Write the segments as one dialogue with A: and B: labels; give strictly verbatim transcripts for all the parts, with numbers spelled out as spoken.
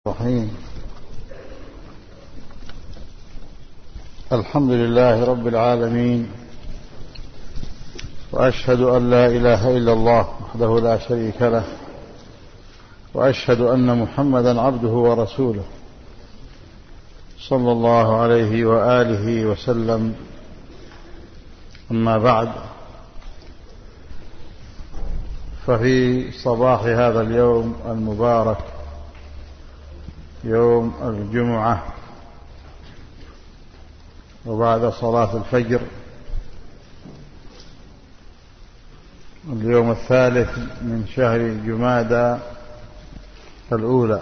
A: الرحيم. الحمد لله رب العالمين، وأشهد أن لا إله إلا الله وحده لا شريك له، وأشهد أن محمدا عبده ورسوله صلى الله عليه وآله وسلم. أما بعد، ففي صباح هذا اليوم المبارك، يوم الجمعة، وبعد صلاة الفجر، اليوم الثالث من شهر جمادى الأولى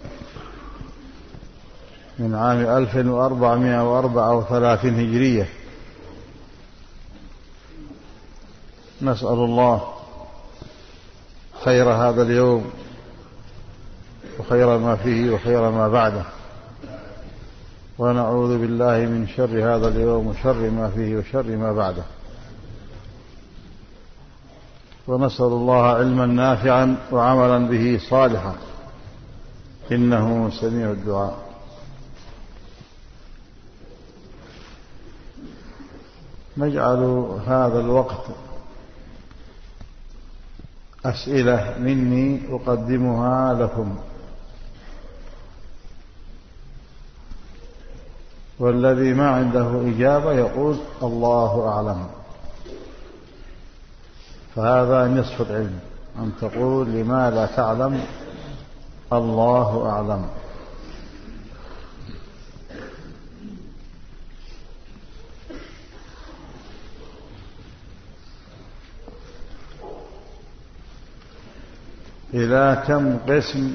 A: من عام ألف وأربعمائة وأربعة وثلاثين هجرية، نسأل الله خير هذا اليوم وخير ما فيه وخير ما بعده، ونعوذ بالله من شر هذا اليوم وشر ما فيه وشر ما بعده، ونسأل الله علما نافعا وعملا به صالحا، إنه سميع الدعاء. نجعل هذا الوقت أسئلة مني أقدمها لكم، والذي ما عنده إجابة يقول الله أعلم، فهذا نصف العلم، أن تقول لما لا تعلم الله أعلم. إلى كم قسم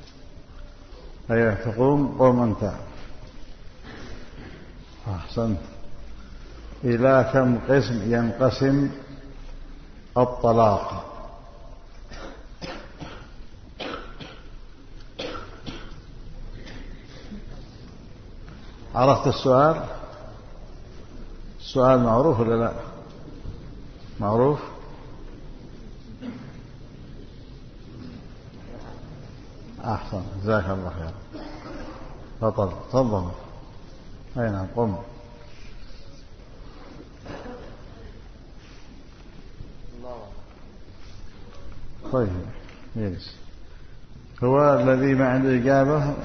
A: أي تقوم قم أنت؟ أحسنت. إلى كم قسم ينقسم الطلاق؟ عرفت السؤال؟ السؤال معروف ولا لا؟ معروف؟ أحسن، جزاك الله خير. تفضل تفضل. أي نعم، قم. طيب يجلس. هو الذي ما عنده إجابة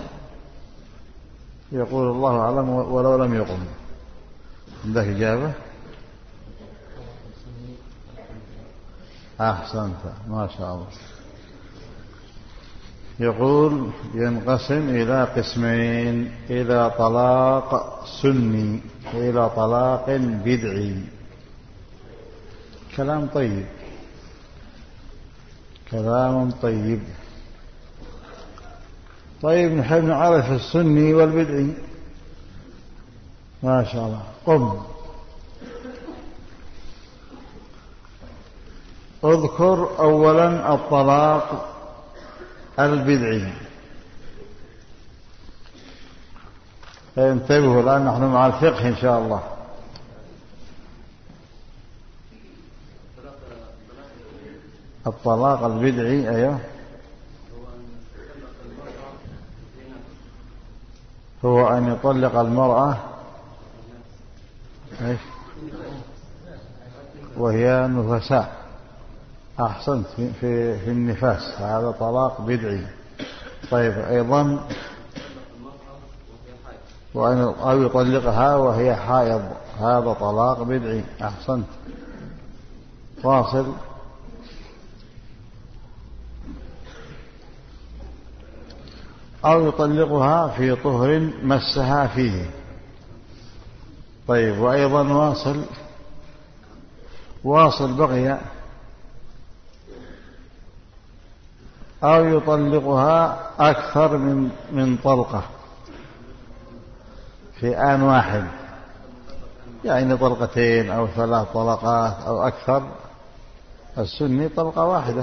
A: يقول الله أعلم ولو لم يقم. عندك إجابة؟ أحسنت، ما شاء الله. يقول ينقسم إلى قسمين: إلى طلاق سني وإلى طلاق بدعي. كلام طيب، كلام طيب. طيب نحب نعرف السني والبدعي. ما شاء الله. قم اذكر أولا الطلاق البدعي. انتبهوا الآن، نحن مع الفقه إن شاء الله. الطلاق البدعي أيوه هو أن يطلق المرأة وهي نفساء. أحسنت، في, في, في النفاس، هذا طلاق بدعي. طيب أيضا وأن أو يطلقها وهي حائض، هذا طلاق بدعي. أحسنت. واصل. أو يطلقها في طهر مسها فيه. طيب وأيضا واصل واصل بقي. أو يطلقها أكثر من من طلقة في آن واحد، يعني طلقتين أو ثلاث طلقات أو أكثر. السني طلقة واحدة.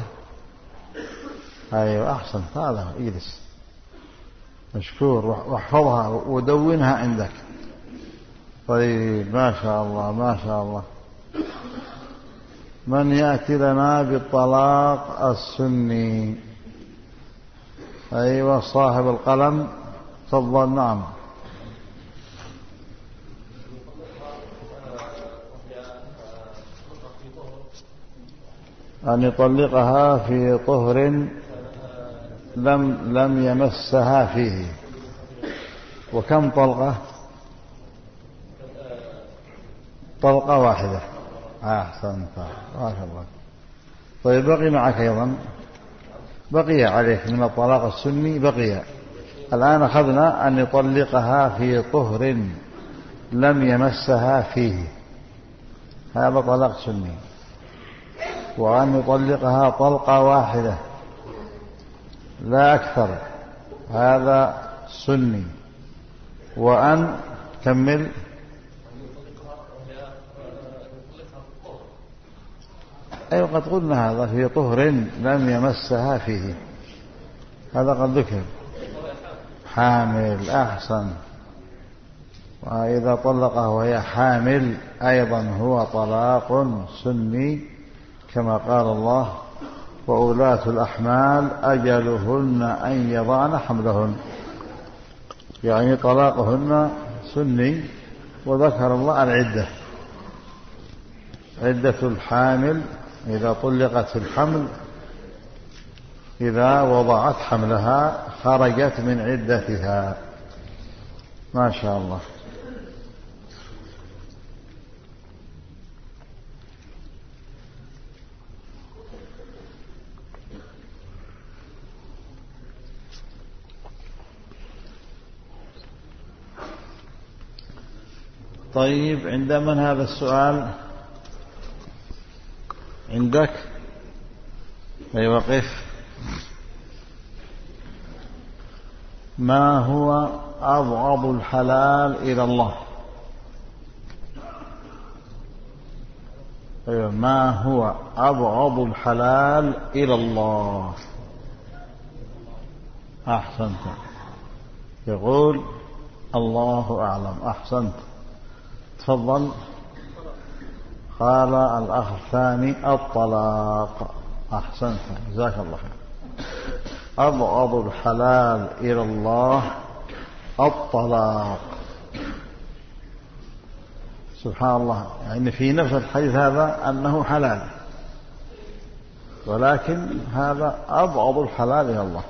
A: أيوة أحسن، هذا اجلس مشكور، واحفظها ودونها عندك. طيب ما شاء الله ما شاء الله. من يأتي لنا بالطلاق السني؟ أيوة صاحب القلم تفضل. نعم. أن يطلقها في طهر لم لم يمسها فيه. وكم طلقة؟ طلقة واحدة. أحسنت ما شاء الله. طيب بقي معك أيضا، بقي عليك من الطلاق السني بقي. الآن أخذنا أن يطلقها في طهر لم يمسها فيه، هذا طلاق سني. وأن يطلقها طلقة واحدة لا أكثر، هذا سني. وأن كمل أيوة قد قلنا هذا في طهر لم يمسها فيه، هذا قد ذكر. حامل أحسن. وإذا طلقها وهي حامل أيضا هو طلاق سني، كما قال الله وأولاة الأحمال أجلهن أن يضعن حملهن، يعني طلاقهن سني. وذكر الله العدة، عدة الحامل إذا طلقت الحمل إذا وضعت حملها خرجت من عدتها. ما شاء الله. طيب عند من هذا السؤال؟ عندك؟ أي وقف. ما هو أبغض الحلال إلى الله؟ أيوة. ما هو أبغض الحلال إلى الله؟ أحسنت. يقول الله أعلم. أحسنت. تفضل. قال الأخ الثاني الطلاق. أحسنت جزاك الله خير. أبغض الحلال إلى الله الطلاق. سبحان الله، يعني في نفس الحديث هذا أنه حلال، ولكن هذا أبغض الحلال إلى الله.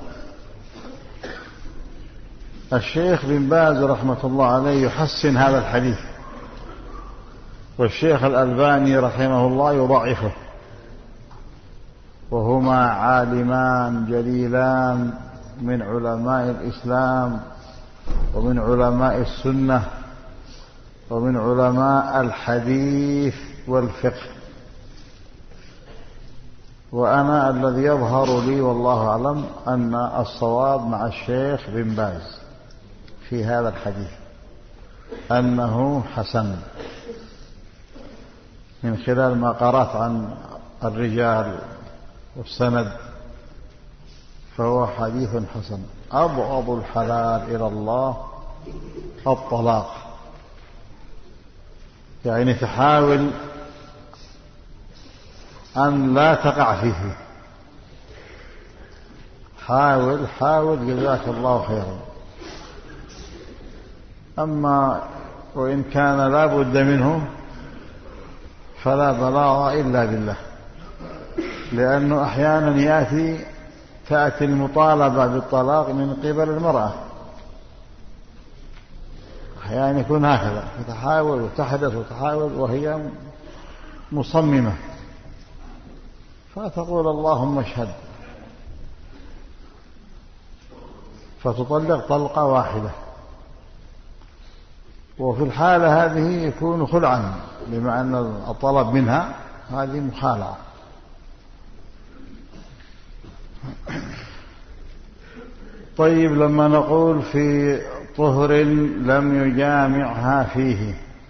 A: الشيخ بن باز رحمة الله عليه يحسن هذا الحديث، والشيخ الألباني رحمه الله يضعفه، وهما عالمان جليلان من علماء الإسلام ومن علماء السنة ومن علماء الحديث والفقه. وأنا الذي يظهر لي والله أعلم أن الصواب مع الشيخ بن باز في هذا الحديث، أنه حسن من خلال ما قرأت عن الرجال والسند، فهو حديث حسن. أبغض الحلال إلى الله الطلاق، يعني تحاول أن لا تقع فيه. حاول حاول جزاك الله خيرا. أما وإن كان لا بد منه فلا بلاغ إلا بالله، لأنه أحيانا يأتي تأتي المطالبة بالطلاق من قبل المرأة، أحيانا يكون هكذا، تحاول وتحدث وتحاول وهي مصممة، فتقول اللهم اشهد، فتطلق طلقة واحدة. وفي الحالة هذه يكون خلعا، بما أن الطلب منها هذه مخالعة. طيب لما نقول في طهر لم يجامعها فيه،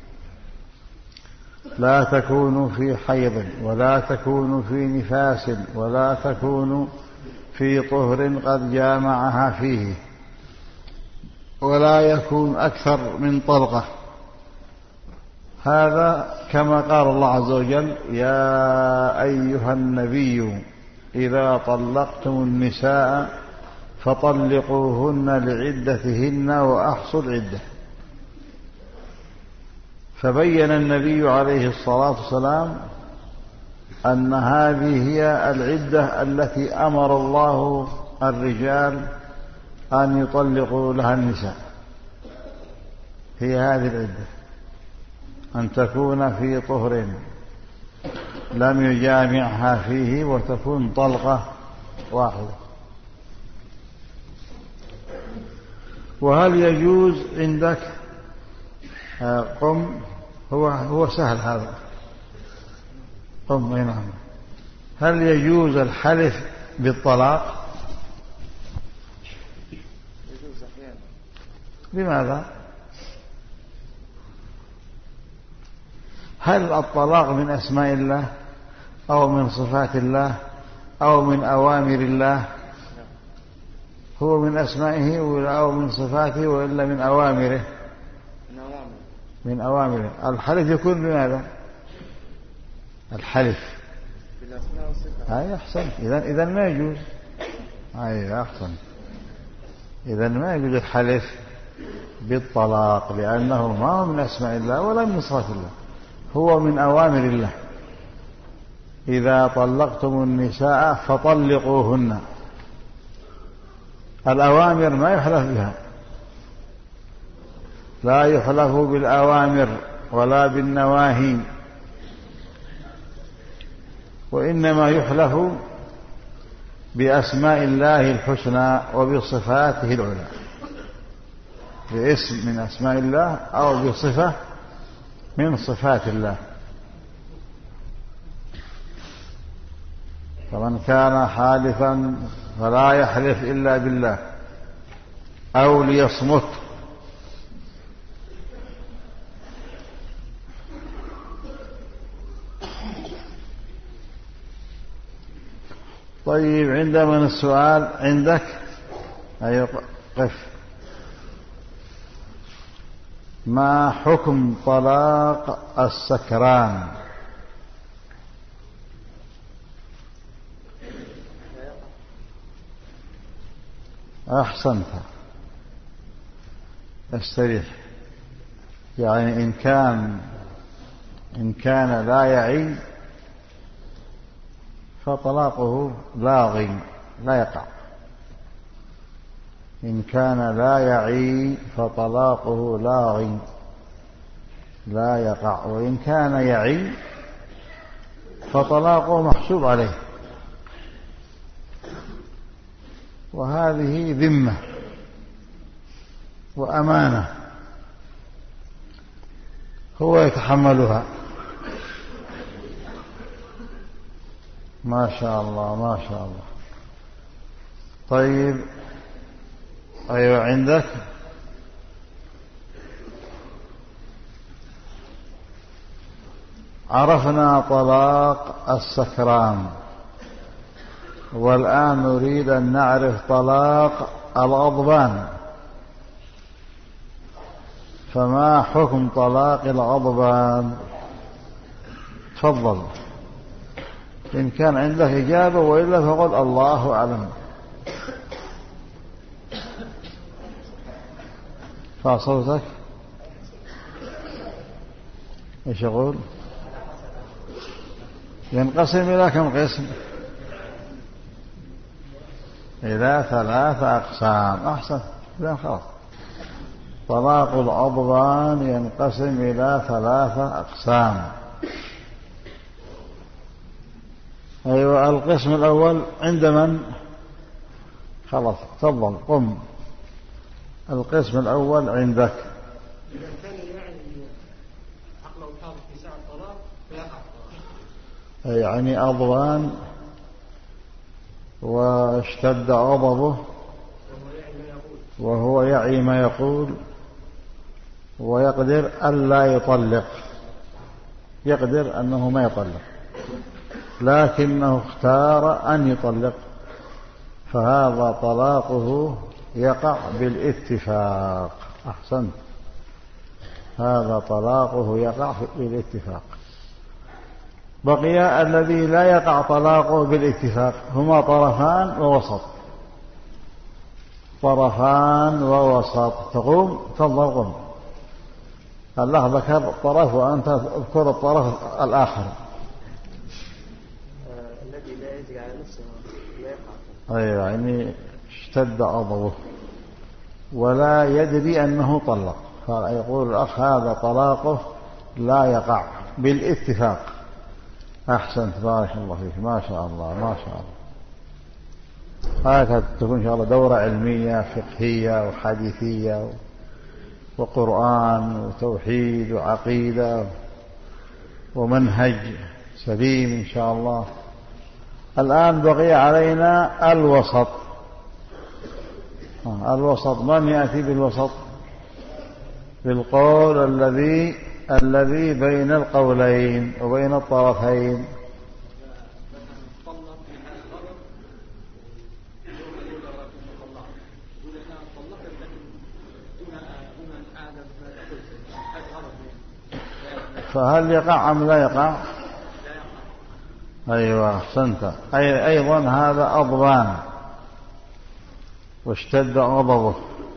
A: لا تكون في حيض ولا تكون في نفاس ولا تكون في طهر قد جامعها فيه، ولا يكون أكثر من طلقة، هذا كما قال الله عز وجل يا أيها النبي إذا طلقتم النساء فطلقوهن لعدتهن وأحصوا العدة. فبين النبي عليه الصلاة والسلام أن هذه هي العدة التي أمر الله الرجال أن يطلقوا لها النساء، هي هذه العدة، أن تكون في طهر لم يجامعها فيه وتكون طلقة واحدة. وهل يجوز عندك قم هو هو سهل هذا قم نعم هل يجوز الحلف بالطلاق؟
B: يجوز أحيانا.
A: لماذا؟ هل الطلاق من أسماء الله أو من صفات الله أو من أوامر الله؟ هو من أسمائه أو من صفاته وإلا من أوامره؟
B: من أوامره.
A: من أوامره. الحلف يكون بماذا؟ الحلف
B: بالأسماء والصفات.
A: هاي أحسن. إذن إذن ما يجوز. هاي أحسن. إذن ما يجوز الحلف بالطلاق لأنه ما هو من أسماء الله ولا من صفات الله، هو من أوامر الله. إذا طلقتم النساء فطلقوهن، الأوامر ما يحلف بها، لا يحلف بالأوامر ولا بالنواهي، وإنما يحلف بأسماء الله الحسنى وبصفاته العلى، باسم من أسماء الله أو بصفة من صفات الله. فمن كان حالفا فلا يحلف إلا بالله أو ليصمت. طيب عندما السؤال عندك أي قف ما حكم طلاق السكران؟ أحسنت، استريح. يعني إن كان إن كان لا يعي فطلاقه لاغ لا يقع، إن كان لا يعي فطلاقه لاغ لا يقع، وإن كان يعي فطلاقه محسوب عليه. وهذه ذمة وأمانة هو يتحملها. ما شاء الله ما شاء الله. طيب أيوة عندك عرفنا طلاق السكران، والآن نريد أن نعرف طلاق الغضبان. فما حكم طلاق الغضبان؟ تفضل، إن كان عندك إجابة، وإلا فقل الله أعلم. فصوتك ايش يقول؟ ينقسم إلى كم قسم؟ إلى ثلاثة أقسام. أحسن، إذن خلاص. طلاق الغضبان ينقسم إلى ثلاثة أقسام. أيوة، القسم الأول عند من؟ خلاص تفضل قم. القسم الأول عندك.
C: إذا كان يعني عقله حاضر في ساعة الطلاق فيقع الطلاق.
A: يعني أضوان واشتد غضبه وهو يعي ما يقول ويقدر ألا يطلق، يقدر أنه ما يطلق لكنه اختار أن يطلق، فهذا طلاقه يقع بالاتفاق. أحسنت، هذا طلاقه يقع بالاتفاق. بقي الذي لا يقع طلاقه بالاتفاق، هما طرفان ووسط. طرفان ووسط، تقوم تفضل قم، الله ذكر طرف وأنت اذكر الطرف الآخر.
C: الذي لا يجري على نفسه لا يقع.
A: أيوة، يعني اشتد غضبه ولا يدري أنه طلق، فيقول الأخ هذا طلاقه لا يقع بالاتفاق. أحسنت، بارك الله فيك، ما شاء الله ما شاء الله. هكذا تكون إن شاء الله دورة علمية فقهية وحديثية وقرآن وتوحيد وعقيدة ومنهج سليم إن شاء الله. الآن بقي علينا الوسط. الوسط، من يأتي بالوسط؟ بالقول الذي الذي بين القولين وبين الطرفين. فهل يقع أم لا يقع؟ أيوة أحسنت. أي أيضا هذا أضبان واشتد غضبه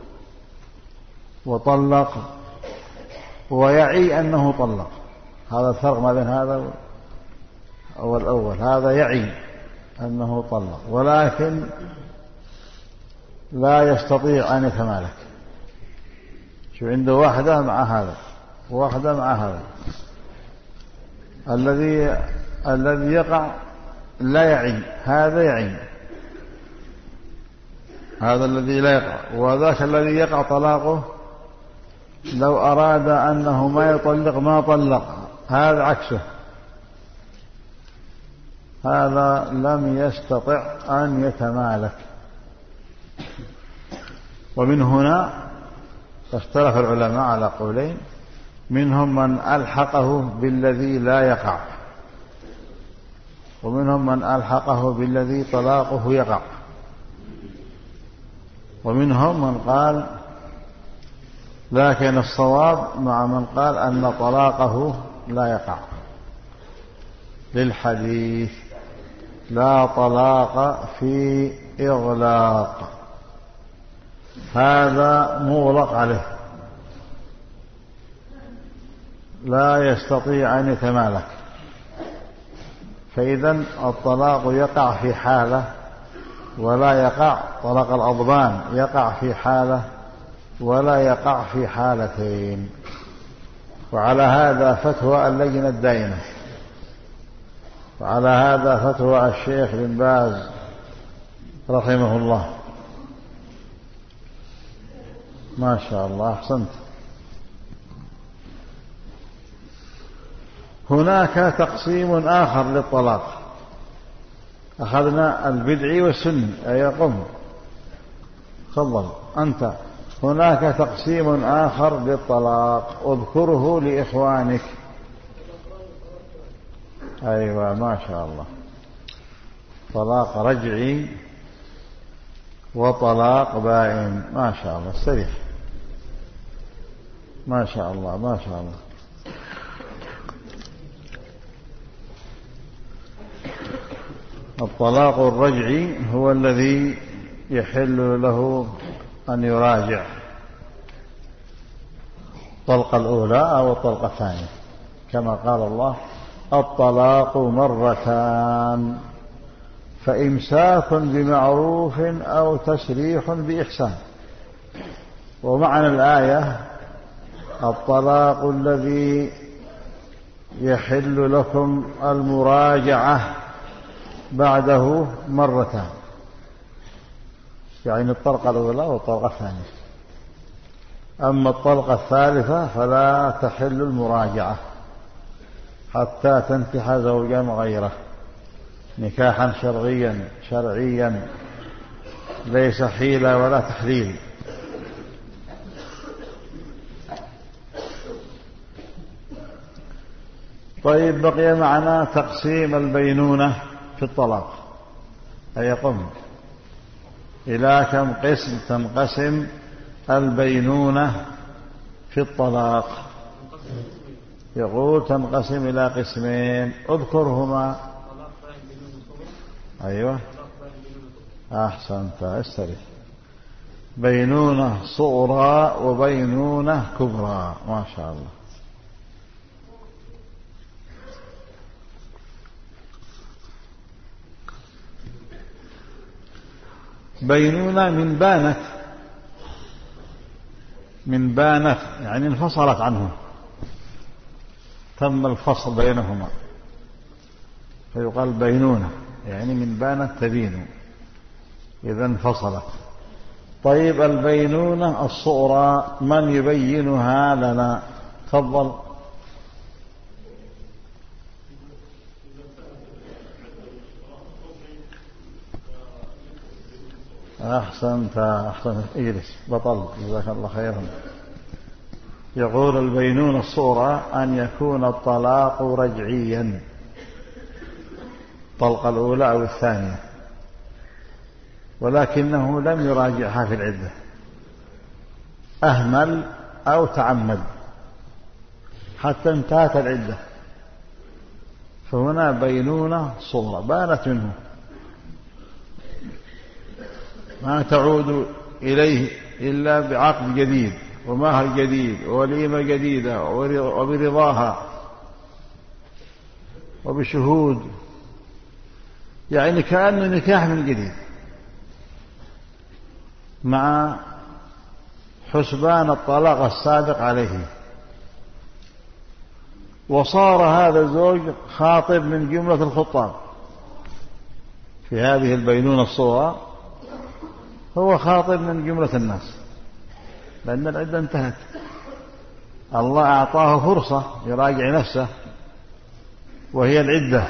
A: وطلق ويعي أنه طلق. هذا الفرق ما بين هذا والأول. هذا يعي أنه طلق ولكن لا يستطيع أن يتمالك. شو عنده واحدة مع هذا واحدة مع هذا. الذي الذي يقع لا يعي، هذا يعي، هذا الذي لا يقع. وذاك الذي يقع طلاقه لو أراد أنه ما يطلق ما طلق، هذا عكسه، هذا لم يستطع أن يتمالك. ومن هنا اختلف العلماء على قولين، منهم من ألحقه بالذي لا يقع، ومنهم من ألحقه بالذي طلاقه يقع، ومنهم من قال لكن الصواب مع من قال أن طلاقه لا يقع للحديث لا طلاق في إغلاق، هذا مغلق عليه لا يستطيع أن يتمالك. فإذا الطلاق يقع في حالة ولا يقع، طلاق الأضبان يقع في حالة ولا يقع في حالتين. وعلى هذا فتوى اللجنة الدائمة، وعلى هذا فتوى الشيخ بن باز رحمه الله. ما شاء الله أحسنت. هناك تقسيم آخر للطلاق. أخذنا البدعي والسني. أي قم تفضل أنت. هناك تقسيم آخر للطلاق اذكره لإخوانك. أيوة ما شاء الله. طلاق رجعي وطلاق بائن. ما شاء الله استريح. ما شاء الله ما شاء الله. الطلاق الرجعي هو الذي يحل له أن يراجع الطلقة الأولى أو الطلقة الثانية، كما قال الله الطلاق مرتان فإمساك بمعروف أو تسريح بإحسان. ومعنى الآية الطلاق الذي يحل لكم المراجعة بعده مرتان، يعني الطلقة الأولى والطلقة الثانية. أما الطلقة الثالثة فلا تحل المراجعة حتى تنكح زوجا غيره نكاحا شرعيا شرعيا ليس حيلة ولا تحليل. طيب بقي معنا تقسيم البينونة في الطلاق. أي قم إلى كم قسم تنقسم البينونة في الطلاق؟ يقول تنقسم إلى قسمين اذكرهما. أيوة أحسنت استريح. بينونة صغرى وبينونة كبرى. ما شاء الله. بينونة من بانت، من بانت يعني انفصلت عنه، تم الفصل بينهما، فيقال بينونة يعني من بانت تبين إذا انفصلت. طيب البينونة الصغرى من يبينها لنا؟ تفضل. أحسنت أحسنت إجلس بطل جزاك الله خيرا. يقول البينونة الصغرى أن يكون الطلاق رجعيا، الطلقة الأولى أو الثانية، ولكنه لم يراجعها في العدة، أهمل أو تعمد حتى انتهت العدة، فهنا بينونة صغرى بانت منه، ما تعود إليه إلا بعقد جديد ومهر جديد ووليمة جديدة وبرضاها وبشهود، يعني كأنه نكاح من جديد مع حسبان الطلاق السابق عليه. وصار هذا الزوج خاطب من جملة الخطاب في هذه البينونة الصغرى، هو خاطب من جملة الناس لأن العدة انتهت. الله أعطاه فرصة يراجع نفسه وهي العدة،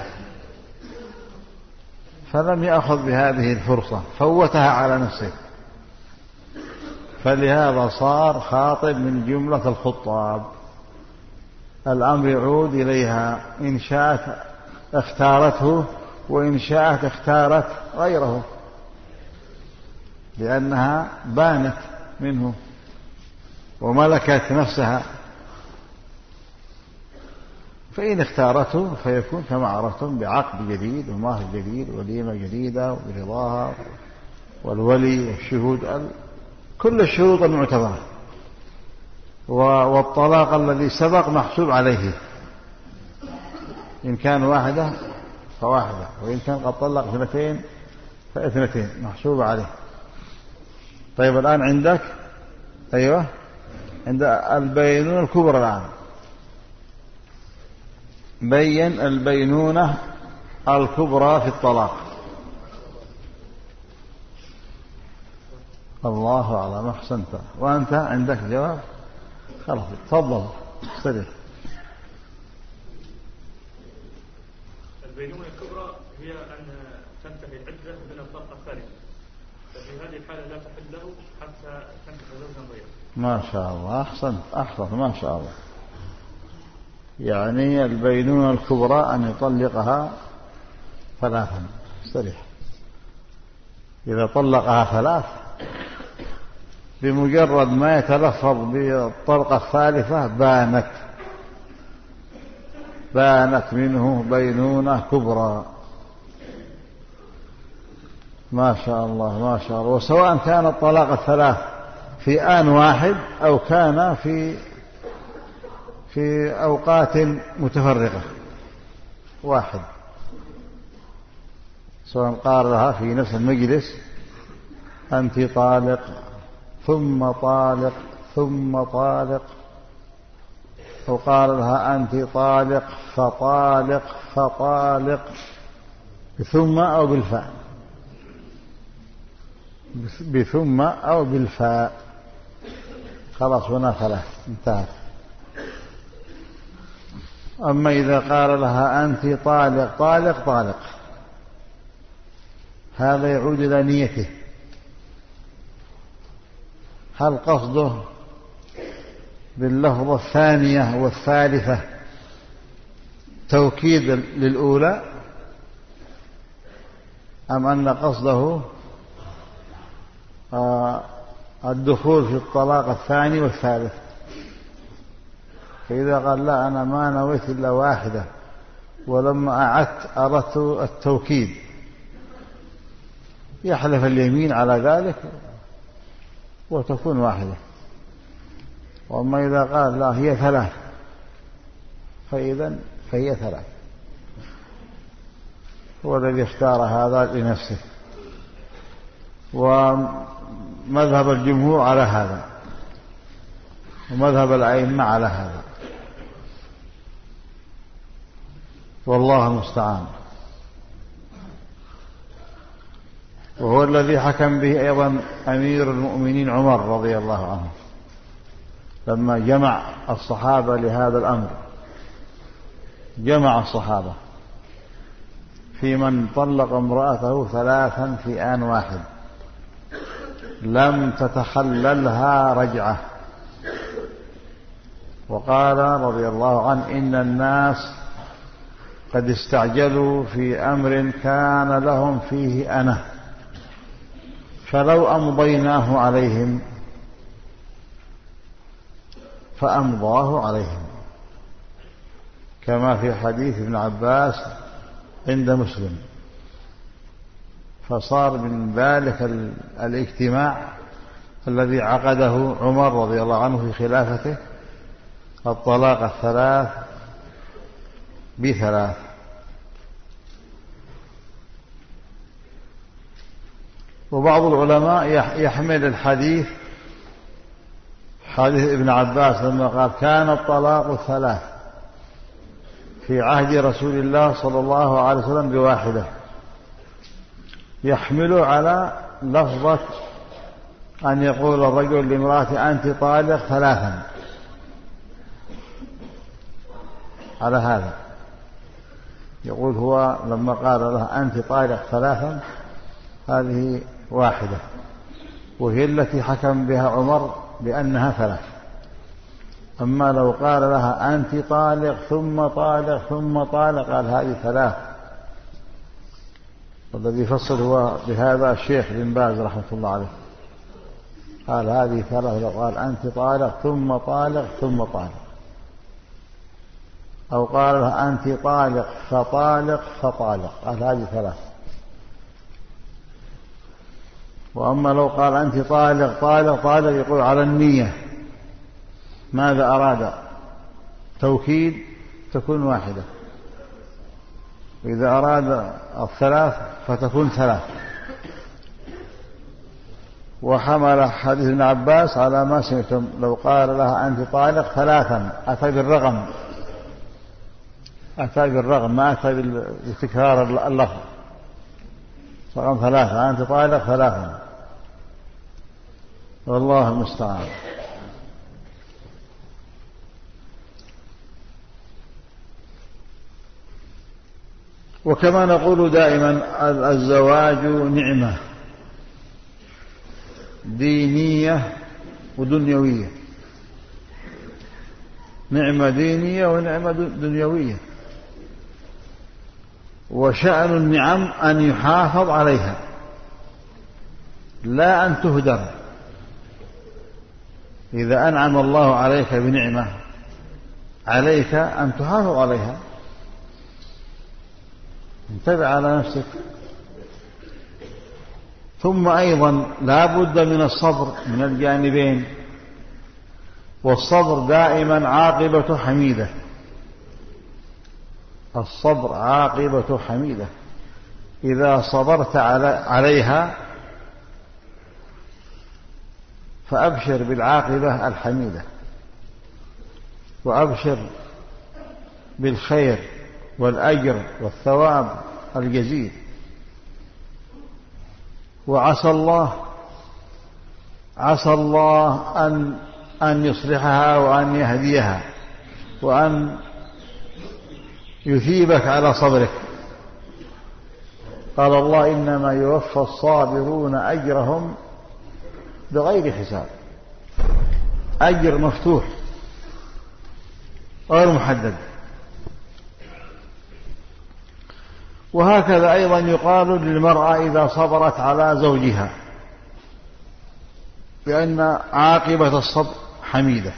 A: فلم يأخذ بهذه الفرصة، فوتها على نفسه، فلهذا صار خاطب من جملة الخطاب. الأمر يعود إليها، إن شاءت اختارته وإن شاءت اختارت غيره، لأنها بانت منه وملكت نفسها، فإن اختارته فيكون كما عرفتم بعقد جديد ومهر جديد وليمة جديدة وبرضاها والولي والشهود، كل الشروط المعتبرة، والطلاق الذي سبق محسوب عليه، إن كان واحدة فواحدة، وإن كان قد طلق اثنتين فاثنتين محسوب عليه. طيب الآن عندك أيوة عند البينونة الكبرى. الآن بين البينونة الكبرى في الطلاق. الله أعلم. أحسنت. وأنت عندك جواب؟ خلاص تفضل استريح.
D: البينونة الكبرى هي أن تنتهي العدة من الطلقة الثالثة، ففي هذه الحالة لا تحل له حتى تنكح زوجا غيره. ما
A: شاء الله. أحسنت أحسنت ما شاء الله. يعني البينونة الكبرى أن يطلقها ثلاثا. استريح. إذا طلقها ثلاث بمجرد ما يتلفظ بالطلقة الثالثة بانت بانت منه بينونة كبرى. ما شاء الله ما شاء الله. وسواء كان الطلاق الثلاث في آن واحد أو كان في في أوقات متفرقة واحد، سواء قال لها في نفس المجلس أنت طالق ثم طالق ثم طالق، أو قال لها أنت طالق فطالق فطالق بثم أو بالفاء، بثم أو بالفاء، خلاص هنا ثلاث انتهت. أما إذا قال لها أنت طالق طالق طالق، هذا يعود إلى نيته، هل قصده باللفظة الثانية والثالثة توكيد للأولى، أم أن قصده الدخول في الطلاق الثاني والثالث؟ فإذا قال لا أنا ما نويت إلا واحدة ولما أعدت أردت التوكيد، يحلف اليمين على ذلك وتكون واحدة. وأما إذا قال لا هي ثلاث فإذا فهي ثلاث، هو الذي اختار هذا لنفسه. ومذهب الجمهور على هذا، ومذهب الأئمة على هذا، والله المستعان. وهو الذي حكم به أيضا أمير المؤمنين عمر رضي الله عنه لما جمع الصحابة لهذا الأمر، جمع الصحابة في من طلق امرأته ثلاثا في آن واحد لم تتخللها رجعة، وقال رضي الله عنه إن الناس قد استعجلوا في أمر كان لهم فيه أنا، فلو أمضيناه عليهم فأمضاه عليهم، كما في حديث ابن عباس عند مسلم. فصار من ذلك الاجتماع الذي عقده عمر رضي الله عنه في خلافته الطلاق الثلاث بثلاث. وبعض العلماء يحمل الحديث حديث ابن عباس لما قال كان الطلاق ثلاث في عهد رسول الله صلى الله عليه وسلم بواحدة، يحمل على لفظة أن يقول الرجل لامرأته أنت طالق ثلاثا، على هذا يقول هو لما قال لها أنت طالق ثلاثا هذه واحدة، وهي التي حكم بها عمر بأنها ثلاث. أما لو قال لها أنت طالق ثم طالق ثم طالق قال هذه ثلاث. والذي يفصل هو بهذا الشيخ بن باز رحمة الله عليه، قال هذه ثلاث، لو قال أنت طالق ثم طالق ثم طالق، أو قال لها أنت طالق فطالق فطالق قال هذه ثلاث. وأما لو قال أنت طالق طالق طالق يقول على النية ماذا أراد، توكيد تكون واحدة، وإذا أراد الثلاث فتكون ثلاث. وحمل حديث ابن عباس على ما سمعتم، لو قال لها أنت طالق ثلاثا أتى بالرقم، أتى بالرقم ما أتى بتكرار اللفظ، رقم ثلاثة أنت طالق ثلاثا، والله المستعان. وكما نقول دائما الزواج نعمة دينية ودنيوية، نعمة دينية ونعمة دنيوية، وشأن النعم أن يحافظ عليها لا أن تهدر. إذا أنعم الله عليك بنعمة عليك أن تحافظ عليها، انتبه على نفسك. ثم أيضا لا بد من الصبر من الجانبين، والصبر دائما عاقبة حميدة، الصبر عاقبة حميدة. إذا صبرت عليها فأبشر بالعاقبة الحميدة، وأبشر بالخير والأجر والثواب الجزيل. وعسى الله عسى الله أن أن يصلحها وأن يهديها وأن يثيبك على صبرك. قال الله إنما يوفى الصابرون أجرهم بغير حساب، أجر مفتوح غير محدد. وهكذا أيضا يقال للمرأة إذا صبرت على زوجها بأن عاقبة الصبر حميدة.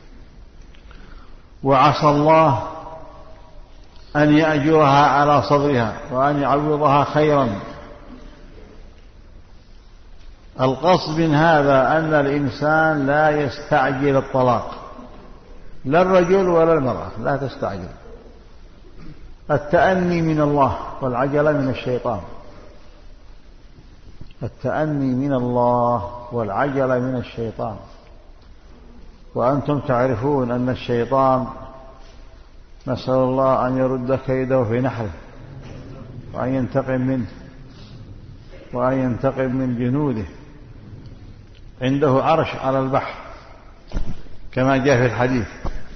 A: وعسى الله أن يأجرها على صبرها وأن يعوضها خيرا. القصد من هذا أن الإنسان لا يستعجل الطلاق، لا الرجل ولا المرأة، لا تستعجل. التأني من الله والعجلة من الشيطان. التأني من الله والعجلة من الشيطان. وأنتم تعرفون أن الشيطان نسأل الله أن يرد كيده في نحره وأن ينتقم منه وأن ينتقم من جنوده. عنده عرش على البحر كما جاء في الحديث،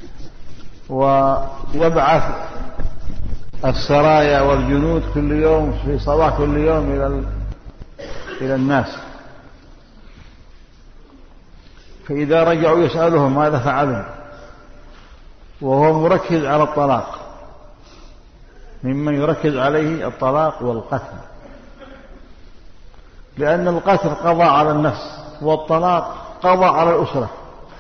A: ويبعث السرايا والجنود كل يوم في صباح كل يوم إلى إلى الناس، فإذا رجعوا يسألهم ماذا فعلوا، وهو مركز على الطلاق، ممن يركز عليه الطلاق والقتل، لأن القتل قضاء على النفس والطلاق قضاء على الأسرة،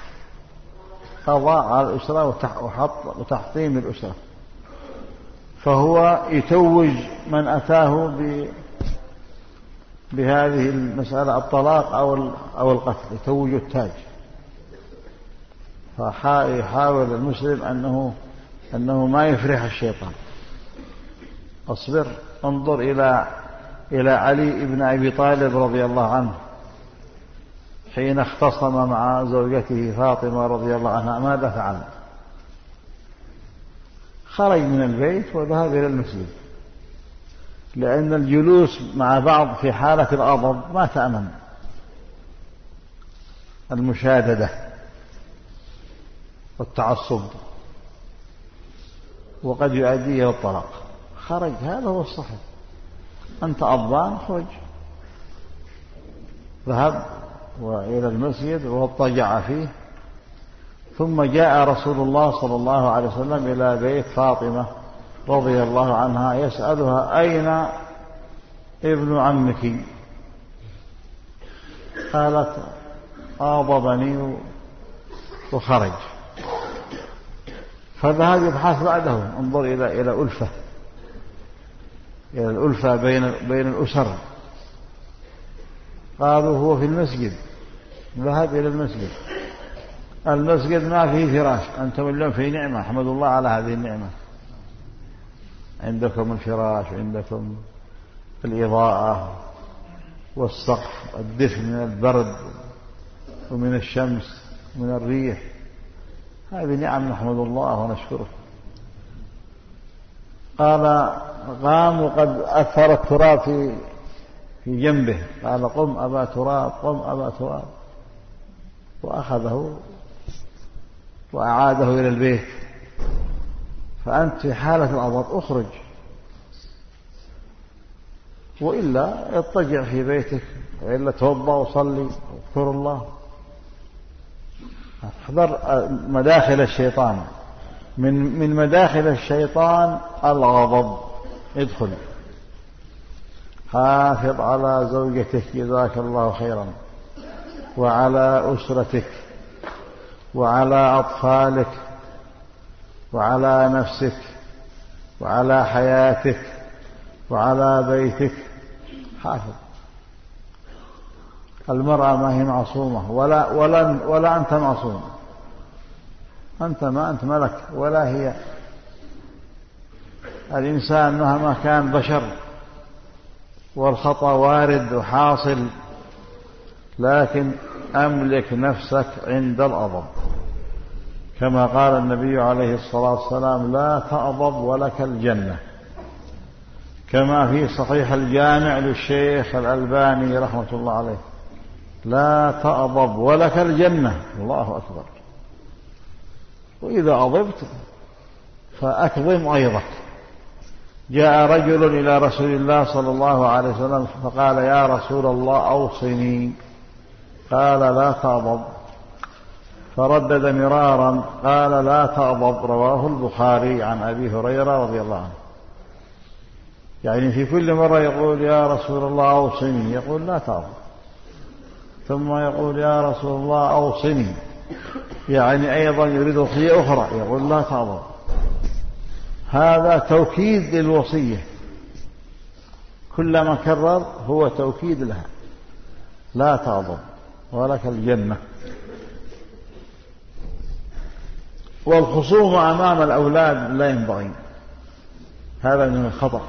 A: قضاء على الأسرة وتحطيم الأسرة. فهو يتوج من أتاه بهذه المسألة الطلاق أو القتل، يتوج التاج. فيحاول المسلم أنه أنه ما يفرح الشيطان. أصبر، انظر إلى إلى علي بن أبي طالب رضي الله عنه حين اختصم مع زوجته فاطمة رضي الله عنها، ماذا فعل؟ خرج من البيت وذهب إلى المسجد، لأن الجلوس مع بعض في حالة الغضب ما تأمن، المشاددة والتعصب، وقد يؤدي إلى الطلاق. خرج، هذا هو الصحيح. أنت أضبان، خرج. ذهب إلى المسجد واضطجع فيه، ثم جاء رسول الله صلى الله عليه وسلم إلى بيت فاطمة رضي الله عنها يسألها أين ابن عمك؟ قالت آضبني وخرج. فذهب يبحث بعده. انظر إلى إلى ألفة إلى الألفة بين بين الأسر. قالوا هو في المسجد، ذهب إلى المسجد. المسجد ما فيه فراش، أنتم اليوم في نعمة، احمد الله على هذه النعمة. عندكم الفراش، عندكم الإضاءة والسقف، الدفء من البرد ومن الشمس ومن الريح. هذه نعم نحمد الله ونشكره. قال قام وقد أثر التراب في في جنبه، قال قم أبا تراب، قم أبا تراب، وأخذه وأعاده إلى البيت. فأنت في حالة الغضب اخرج، وإلا اضطجع في بيتك، وإلا توضأ وصلي واذكر الله. احذر مداخل الشيطان. من من مداخل الشيطان الغضب. ادخل، حافظ على زوجتك جزاك الله خيرا، وعلى أسرتك، وعلى أطفالك، وعلى نفسك، وعلى حياتك، وعلى بيتك. حافظ. المرأة ما هي معصومة، ولا ولا ولا أنت معصوم. أنت ما أنت ملك ولا هي. الإنسان مهما كان بشر، والخطأ وارد وحاصل، لكن أملك نفسك عند الغضب، كما قال النبي عليه الصلاة والسلام: لا تغضب ولك الجنة، كما في صحيح الجامع للشيخ الألباني رحمة الله عليه: لا تغضب ولك الجنة. الله أكبر. وإذا غضبت فأكظم أيضك. جاء رجل إلى رسول الله صلى الله عليه وسلم فقال: يا رسول الله أوصني. قال: لا تغضب. فردد مرارا قال: لا تغضب. رواه البخاري عن أبي هريرة رضي الله عنه. يعني في كل مرة يقول: يا رسول الله أوصني، يقول: لا تغضب. ثم يقول: يا رسول الله أوصني، يعني أيضا يريد وصية أخرى، يقول: لا تغضب. هذا توكيد للوصية، كلما كرر هو توكيد لها. لا تغضب ولك الجنة. والخصوم أمام الأولاد لا ينبغي، هذا من الخطأ،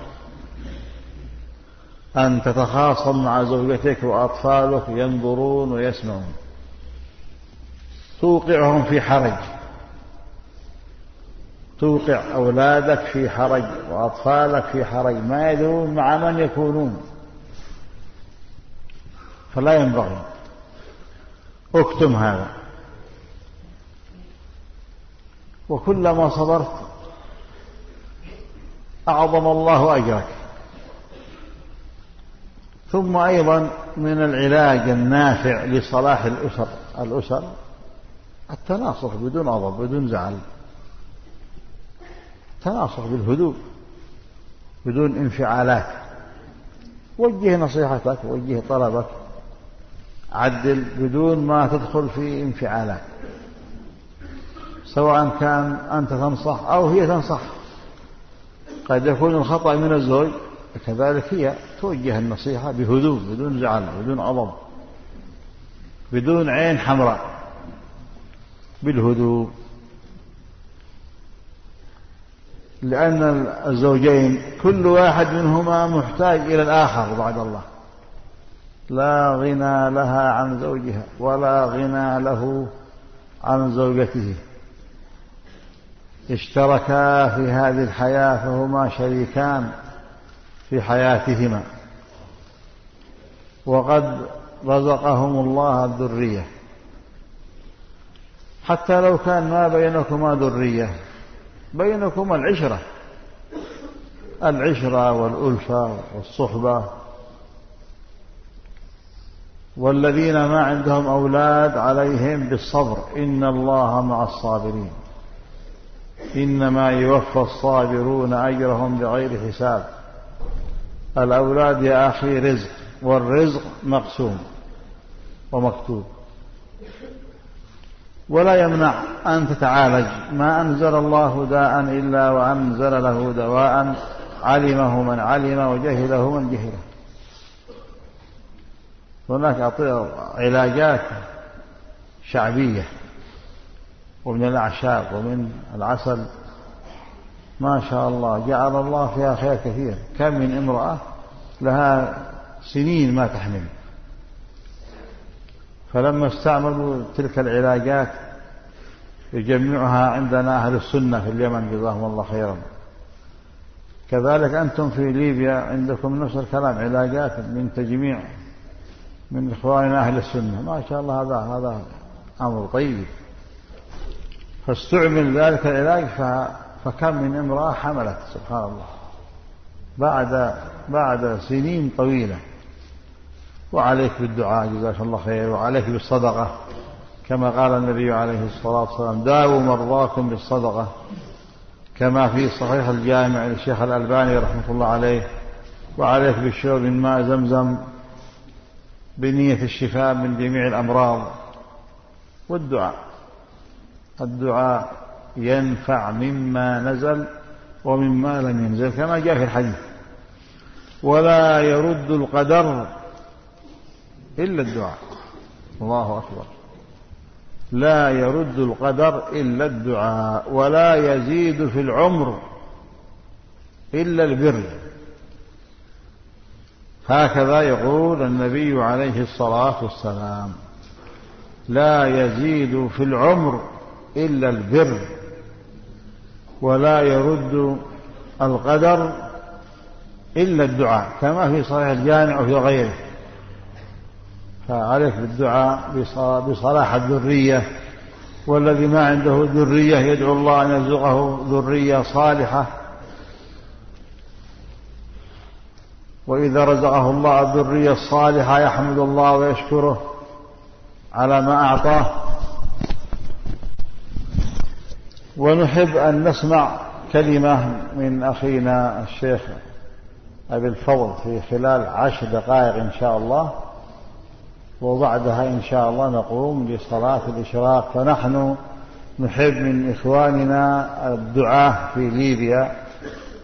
A: أن تتخاصم مع زوجتك وأطفالك ينظرون ويسمعون، توقعهم في حرج، توقع أولادك في حرج وأطفالك في حرج، ما يدرون مع من يكونون، فلا ينبغي. اكتم هذا، وكلما صبرت أعظم الله أجرك. ثم أيضا من العلاج النافع لصلاح الأسر الأسر التناصح بدون غضب بدون زعل، تناصح بالهدوء بدون انفعالات، وجه نصيحتك وجه طلبك، عدل بدون ما تدخل في انفعالات، سواء كان أنت تنصح أو هي تنصح. قد يكون الخطأ من الزوج، كذلك هي توجه النصيحة بهدوء بدون زعل بدون غضب بدون عين حمراء، بالهدوء. لأن الزوجين كل واحد منهما محتاج إلى الآخر بعد الله، لا غنى لها عن زوجها ولا غنى له عن زوجته، اشتركا في هذه الحياة فهما شريكان في حياتهما، وقد رزقهم الله الذرية، حتى لو كان ما بينكما ذرية بينكما العشرة العشرة والألفة والصحبة. والذين ما عندهم أولاد عليهم بالصبر، إن الله مع الصابرين، إنما يوفى الصابرون أجرهم بغير حساب. الأولاد يا أخي رزق، والرزق مقسوم ومكتوب، ولا يمنع أن تتعالج، ما أنزل الله داء إلا وأنزل له دواء علمه من علم وجهله من جهله. هناك علاجات شعبية ومن الأعشاب ومن العسل ما شاء الله جعل الله فيها خير كثير. كم من امرأة لها سنين ما تحمل، فلما استعملوا تلك العلاجات يجمعها عندنا أهل السنة في اليمن جزاهم الله خيرا. كذلك أنتم في ليبيا عندكم نفس الكلام، علاجات من تجميع من إخواننا أهل السنة، ما شاء الله. هذا هذا أمر طيب، فاستعمل ذلك العلاج فكم من امرأة حملت سبحان الله بعد بعد سنين طويلة. وعليك بالدعاء جزاك الله خير، وعليك بالصدقة كما قال النبي عليه الصلاة والسلام: داووا مرضاكم بالصدقة، كما في صحيح الجامع للشيخ الألباني رحمة الله عليه. وعليك بالشرب من ماء زمزم بنية الشفاء من جميع الأمراض. والدعاء الدعاء ينفع مما نزل ومما لم ينزل كما جاء في الحديث. ولا يرد القدر إلا الدعاء. الله أكبر. لا يرد القدر إلا الدعاء، ولا يزيد في العمر إلا البر. هكذا يقول النبي عليه الصلاة والسلام: لا يزيد في العمر إلا البر، ولا يرد القدر إلا الدعاء، كما في صحيح الجامع وفي غيره. فعليك بالدعاء بصلاح الذرية، والذي ما عنده ذرية يدعو الله أن يرزقه ذرية صالحة، وإذا رزقه الله الذرية الصالحة يحمد الله ويشكره على ما أعطاه. ونحب أن نسمع كلمة من أخينا الشيخ أبي الفضل في خلال عشر دقائق إن شاء الله، وبعدها إن شاء الله نقوم لصلاة الإشراق. فنحن نحب من إخواننا الدعاة في ليبيا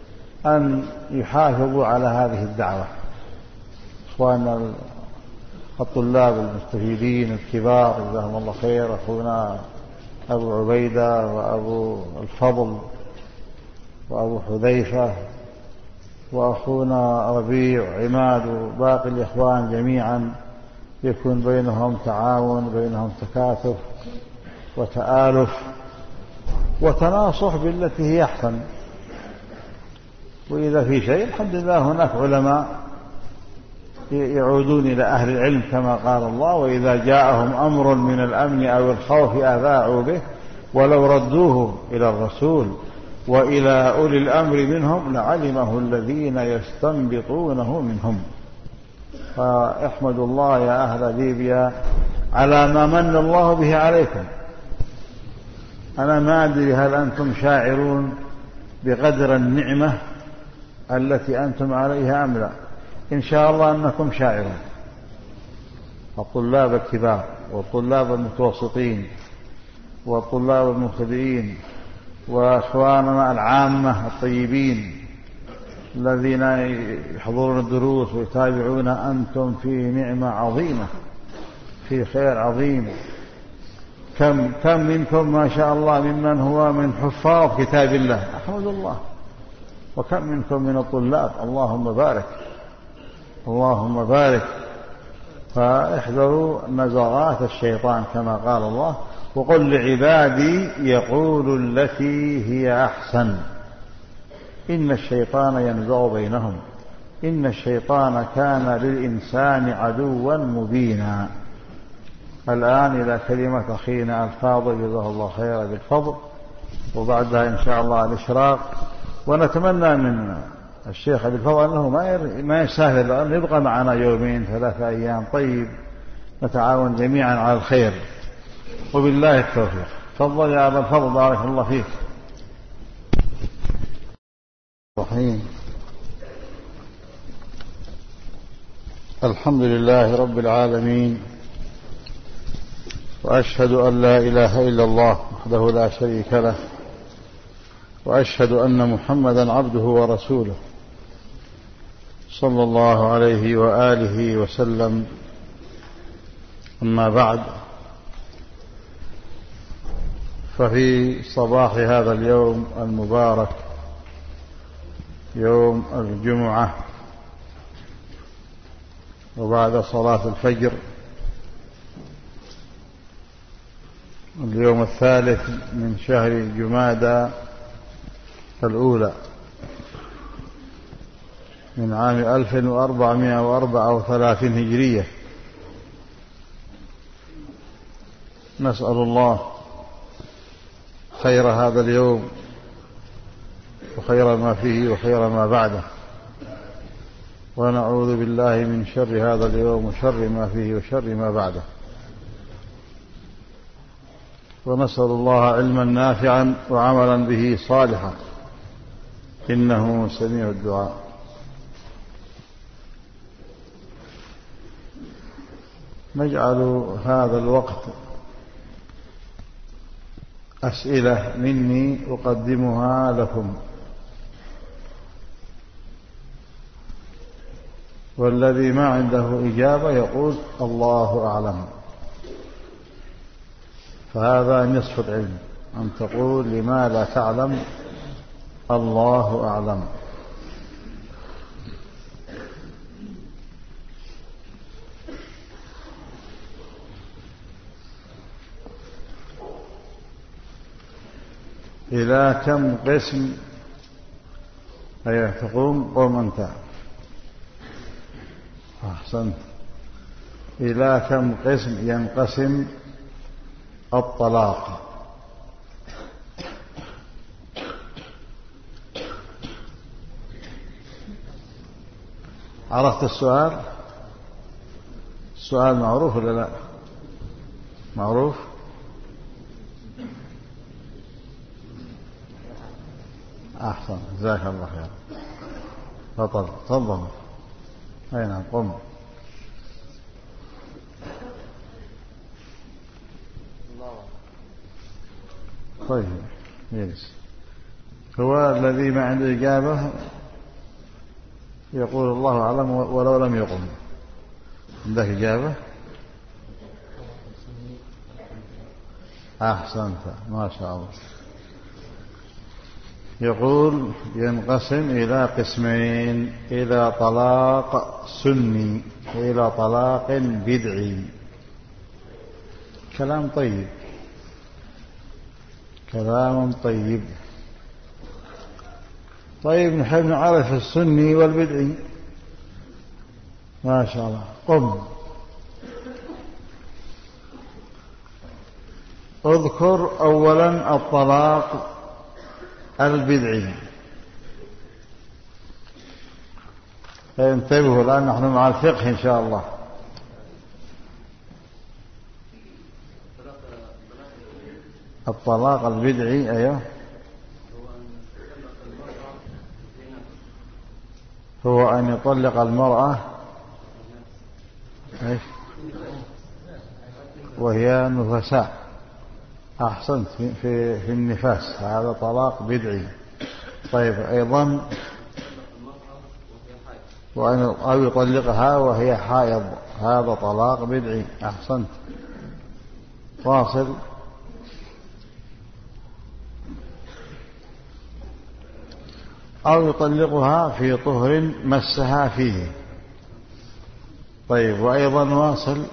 A: أن يحافظوا على هذه الدعوة، إخواننا الطلاب المستفيدين الكبار جزاهم الله خير، أخونا أبو عبيدة وأبو الفضل وأبو حذيفة وأخونا ربيع وعماد وباقي الإخوان جميعا، يكون بينهم تعاون، بينهم تكاتف وتآلف وتناصح بالتي هي أحسن. وإذا في شيء الحمد لله هناك علماء يعودون إلى أهل العلم كما قال الله: وإذا جاءهم أمر من الأمن أو الخوف أذاعوا به ولو ردوه إلى الرسول وإلى أولي الأمر منهم لعلمه الذين يستنبطونه منهم. فاحمدوا الله يا أهل ليبيا على ما من الله به عليكم. أنا ما أدري هل أنتم شاعرون بقدر النعمة التي أنتم عليها أم لا. إن شاء الله أنكم شاعرون، الطلاب الكبار والطلاب المتوسطين والطلاب المبتدئين وأخواننا العامة الطيبين الذين يحضرون الدروس ويتابعون، أنتم في نعمة عظيمة، في خير عظيم. كم كم منكم ما شاء الله ممن هو من حفاظ كتاب الله، أحمد الله. وكم منكم من الطلاب، اللهم بارك اللهم بارك. فاحذروا نزغات الشيطان كما قال الله: وقل لعبادي يقولوا التي هي أحسن إن الشيطان ينزغ بينهم إن الشيطان كان للإنسان عدوا مبينا. الآن إلى كلمة أخينا الفاضل جزاه الله خيرا بالفضل، وبعدها إن شاء الله الإشراق. ونتمنى من الشيخ أبي الفضل أنه ما يسهل أن يبقى معنا يومين ثلاثة أيام، طيب نتعاون جميعا على الخير، وبالله التوفيق. تفضل يا أبا الفضل، بارك الله فيك. رحيم. الحمد لله رب العالمين، وأشهد أن لا إله إلا الله وحده لا شريك له، وأشهد أن محمدا عبده ورسوله صلى الله عليه وآله وسلم. أما بعد، ففي صباح هذا اليوم المبارك يوم الجمعة وبعد صلاة الفجر اليوم الثالث من شهر جمادى الأولى من عام ألف وأربعمائة وأربعة وثلاثين هجرية، نسأل الله خير هذا اليوم وخير ما فيه وخير ما بعده، ونعوذ بالله من شر هذا اليوم وشر ما فيه وشر ما بعده. ونسأل الله علما نافعا وعملا به صالحا، إنه سميع الدعاء. نجعل هذا الوقت أسئلة مني أقدمها لكم، والذي ما عنده إجابة يقول الله أعلم. فهذا نصف العلم، أن تقول لما لا تعلم الله أعلم. إلى كم قسم أي تقوم قوم أنت؟ أحسنت. إلى كم قسم ينقسم الطلاق؟ عرفت السؤال؟ السؤال معروف ولا لا؟ معروف؟ أحسن، جزاك الله خير. تفضل تفضل. أي نعم، قم. طيب يس. هو الذي ما عنده إجابة يقول الله أعلم ولو لم يقم. عندك إجابة؟ أحسنت ما شاء الله. يقول ينقسم إلى قسمين: إلى طلاق سني وإلى طلاق بدعي. كلام طيب، كلام طيب. طيب نحب نعرف السني والبدعي. ما شاء الله. قم اذكر أولا الطلاق البدعي. انتبهوا الآن نحن مع الفقه إن شاء الله. الطلاق البدعي أيوه هو أن يطلق المرأة وهي نفساء. أحسنت في, في, في النفاس، هذا طلاق بدعي. طيب أيضا وأن أو يطلقها وهي حائض، هذا طلاق بدعي. أحسنت. واصل. أو يطلقها في طهر مسها فيه. طيب وأيضا واصل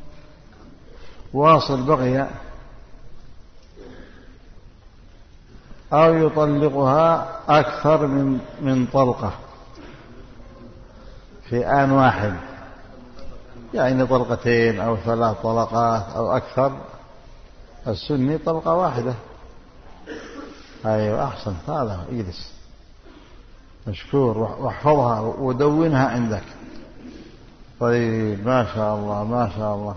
A: واصل بقي. أو يطلقها أكثر من من طلقة في آن واحد، يعني طلقتين أو ثلاث طلقات أو أكثر. السني طلقة واحدة. أيوة أحسن. هذا اجلس مشكور، واحفظها ودونها عندك. طيب ما شاء الله ما شاء الله.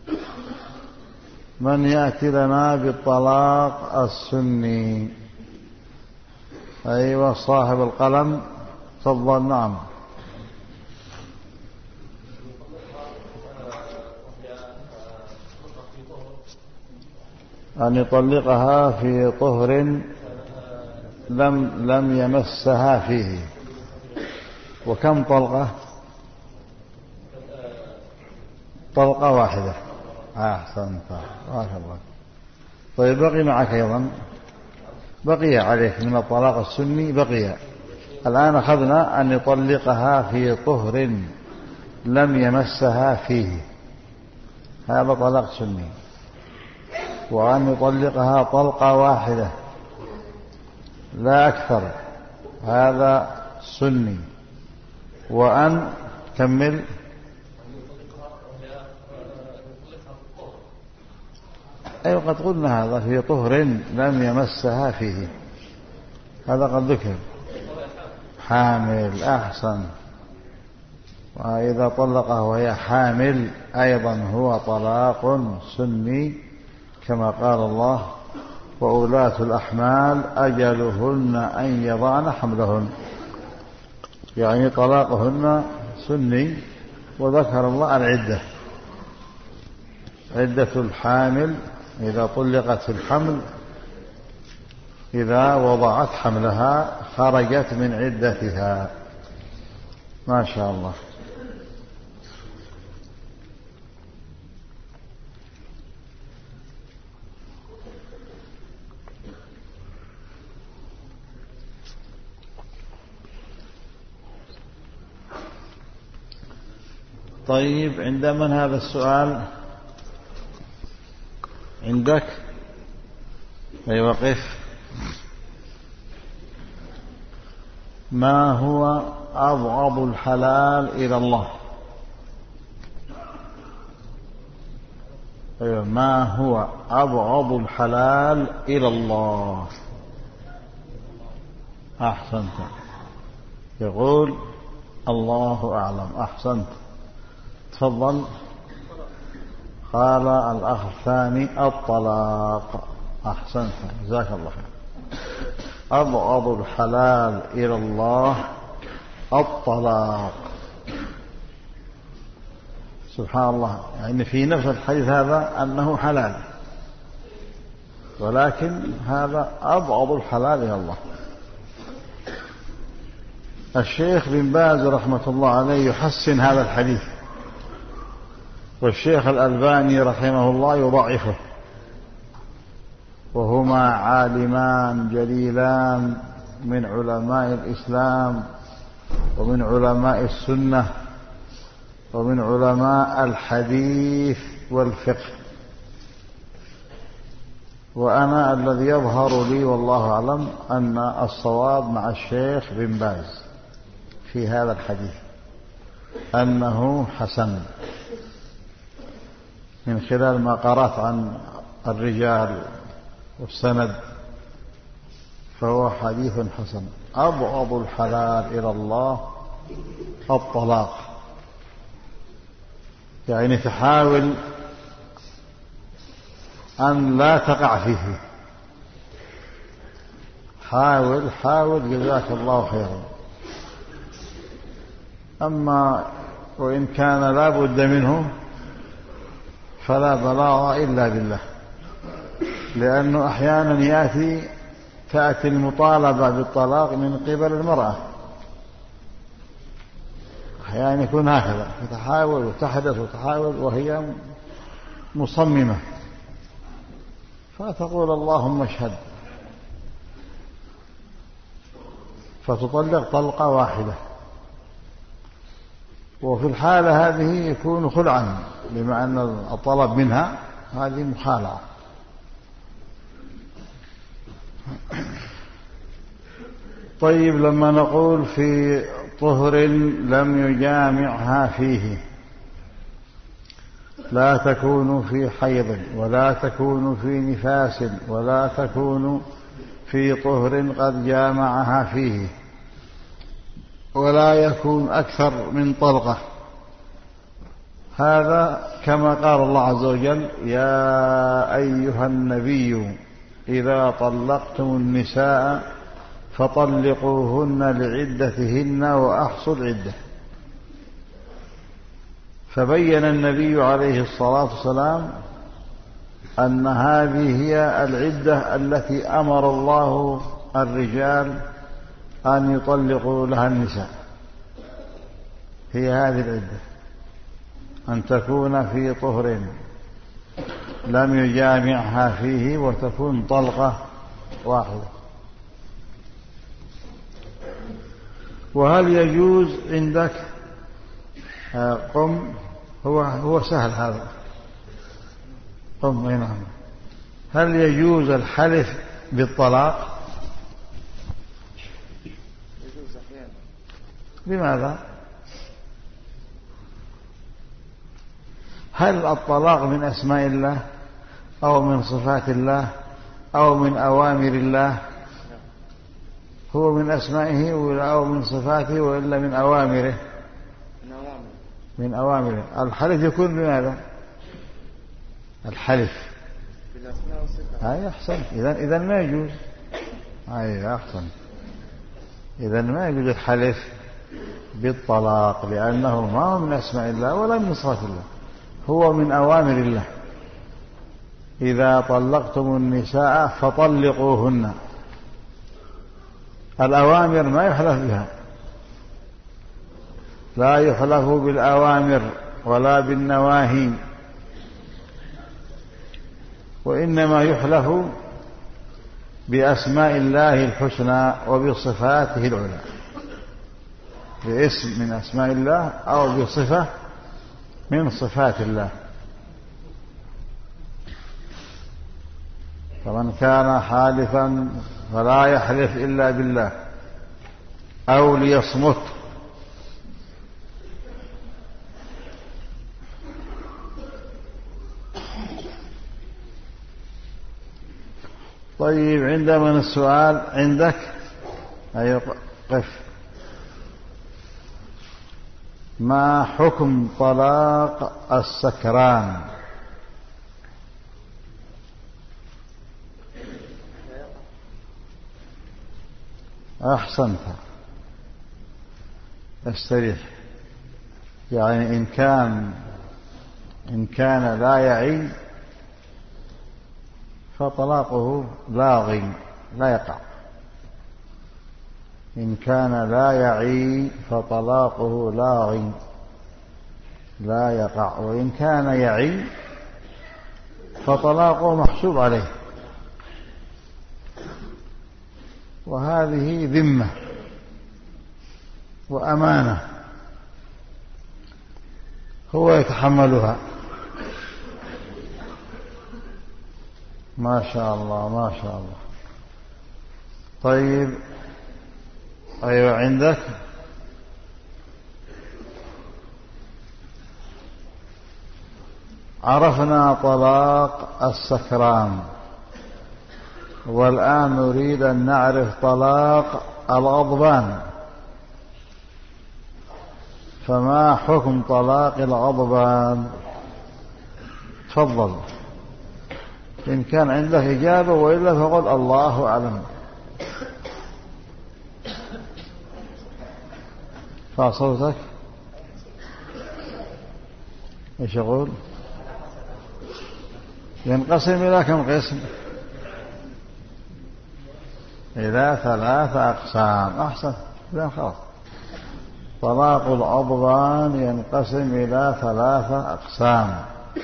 A: من يأتي لنا بالطلاق السني؟ أيوة صاحب القلم تفضل. نعم. أن يطلقها في طهر لم لم يمسها فيه. وكم طلقة؟ طلقة واحدة. أحسنت ما شاء الله. طيب بقي معك أيضا، بقي عليك من الطلاق السني بقي. الآن أخذنا أن يطلقها في طهر لم يمسها فيه، هذا طلاق سني. وأن يطلقها طلقة واحدة لا أكثر، هذا سني. وأن كمل. أيوة قد قلنا هذا في طهر لم يمسها فيه، هذا قد ذكر. حامل. أحسن. وإذا طلقها وهي حامل أيضا هو طلاق سني، كما قال الله: وأولاة الأحمال أجلهن أن يضعن حملهن، يعني طلاقهن سني. وذكر الله العدة، عدة الحامل إذا طلقت الحمل إذا وضعت حملها خرجت من عدتها. ما شاء الله. طيب عند من هذا السؤال؟ عندك؟ أي وقف. ما هو أبغض الحلال إلى الله؟ أيوة. ما هو أبغض الحلال إلى الله؟ أحسنت. يقول الله أعلم. أحسنت. تفضل. قال الأخ الثاني الطلاق. أحسنت جزاك الله خير. أبغض الحلال إلى الله الطلاق. سبحان الله، يعني في نفس الحديث هذا أنه حلال، ولكن هذا أبغض الحلال إلى الله. الشيخ بن باز رحمة الله عليه يحسن هذا الحديث، والشيخ الألباني رحمه الله يضعفه. وهما عالمان جليلان من علماء الإسلام ومن علماء السنة ومن علماء الحديث والفقه. وأنا الذي يظهر لي والله أعلم أن الصواب مع الشيخ بن باز في هذا الحديث، أنه حسن من خلال ما قرأت عن الرجال والسند، فهو حديث حسن. أبغض الحلال إلى الله الطلاق، يعني تحاول أن لا تقع فيه، حاول حاول جزاك الله خيرا. أما وإن كان لا بد منه فلا بلاغ إلا بالله، لأنه أحيانا يأتي تأتي المطالبة بالطلاق من قبل المرأة، أحيانا يكون هكذا، فتحاول وتحدث وتحاول وهي مصممة، فتقول اللهم اشهد، فتطلق طلقة واحدة، وفي الحالة هذه يكون خلعا، بما أن الطلب منها هذه مخالعة. طيب، لما نقول في طهر لم يجامعها فيه، لا تكون في حيض ولا تكون في نفاس ولا تكون في طهر قد جامعها فيه، ولا يكون أكثر من طلقة. هذا كما قال الله عز وجل: يا أيها النبي إذا طلقتم النساء فطلقوهن لعدتهن وأحصوا العدة. فبين النبي عليه الصلاة والسلام أن هذه هي العدة التي أمر الله الرجال أن يطلقوا لها النساء، هي هذه العدة، أن تكون في طهر لم يجامعها فيه وتكون طلقة واحدة. وهل يجوز عندك قم هو هو سهل هذا قم نعم هل يجوز الحلف بالطلاق؟
B: يجوز أحيانا.
A: لماذا؟ هل الطلاق من أسماء الله أو من صفات الله أو من أوامر الله؟ هو من أسمائه أو من صفاته وإلا من أوامره؟
B: من أوامره.
A: من أوامره. الحلف يكون بماذا؟ الحلف
B: بالأسماء والصفات.
A: أي أحسن. إذن إذن ما يجوز. أي أحسن. إذن ما يجوز الحلف بالطلاق، لأنه ما هو من أسماء الله ولا من صفات الله، هو من أوامر الله. إذا طلقتم النساء فطلقوهن، الأوامر ما يحلف بها، لا يحلف بالأوامر ولا بالنواهي، وإنما يحلف بأسماء الله الحسنى وبصفاته العلى، باسم من أسماء الله أو بصفة من صفات الله. فمن كان حالفا فلا يحلف إلا بالله أو ليصمت. طيب، عندما السؤال عندك أي قف. ما حكم طلاق السكران؟ أحسنت، استريح. يعني إن كان إن كان لا يعي فطلاقه لاغ لا يقع. إن كان لا يعي فطلاقه لاغ لا يقع، وإن كان يعي فطلاقه محسوب عليه، وهذه ذمة وأمانة هو يتحملها. ما شاء الله ما شاء الله. طيب أيوة عندك. عرفنا طلاق السكران، والآن نريد أن نعرف طلاق الغضبان. فما حكم طلاق الغضبان؟ تفضل، إن كان عندك إجابة، وإلا فقل الله أعلم. فصوتك ايش يقول؟ ينقسم إلى كم قسم؟ إلى ثلاثة أقسام. أحسن، لا خلاص. طلاق الغضبان ينقسم إلى ثلاثة أقسام.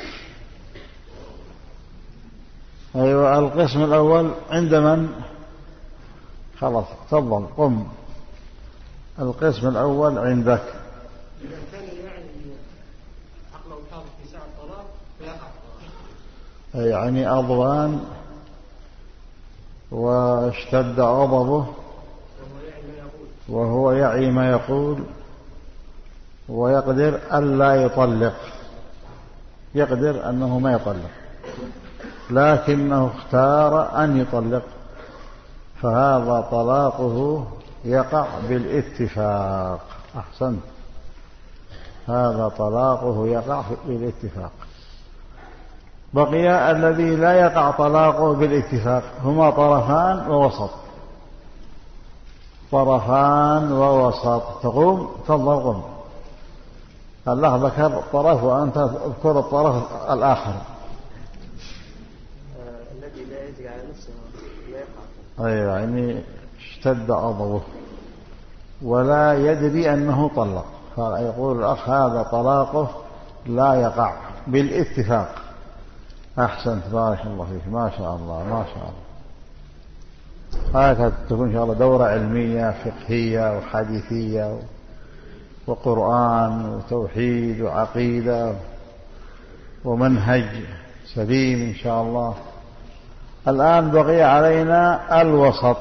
A: أيوة، القسم الأول عند من؟ خلاص تفضل قم. القسم الأول عندك.
C: إذا كان يعني عقله حاضر في ساعة الطلاق فيقع الطلاق.
A: يعني غضبان واشتد غضبه وهو يعي ما يقول ويقدر ألا يطلق، يقدر أنه ما يطلق لكنه اختار أن يطلق، فهذا طلاقه يقع بالاتفاق. أحسنت، هذا طلاقه يقع بالاتفاق. بقي الذي لا يقع طلاقه بالاتفاق، هما طرفان ووسط. طرفان ووسط. تقوم تفضل قم. الله ذكر طرف وأنت اذكر الطرف الآخر.
B: الذي لا يجري على نفسه لا يقع.
A: أيوة، يعني اشتد غضبه ولا يدري أنه طلق، فيقول الأخ هذا طلاقه لا يقع بالاتفاق. أحسنت، بارك الله فيك، ما شاء الله ما شاء الله. هكذا تكون إن شاء الله دورة علمية فقهية وحديثية وقرآن وتوحيد وعقيدة ومنهج سليم إن شاء الله. الآن بقي علينا الوسط.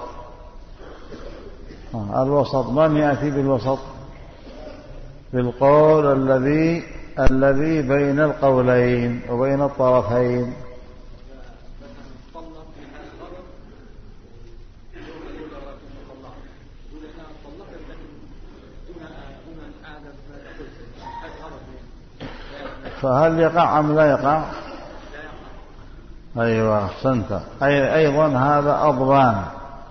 A: الوسط، من يأتي بالوسط؟ بالقول الذي الذي بين القولين وبين الطرفين. فهل يقع أم لا يقع؟ أيوة أحسنت. أي أيضا هذا غضبان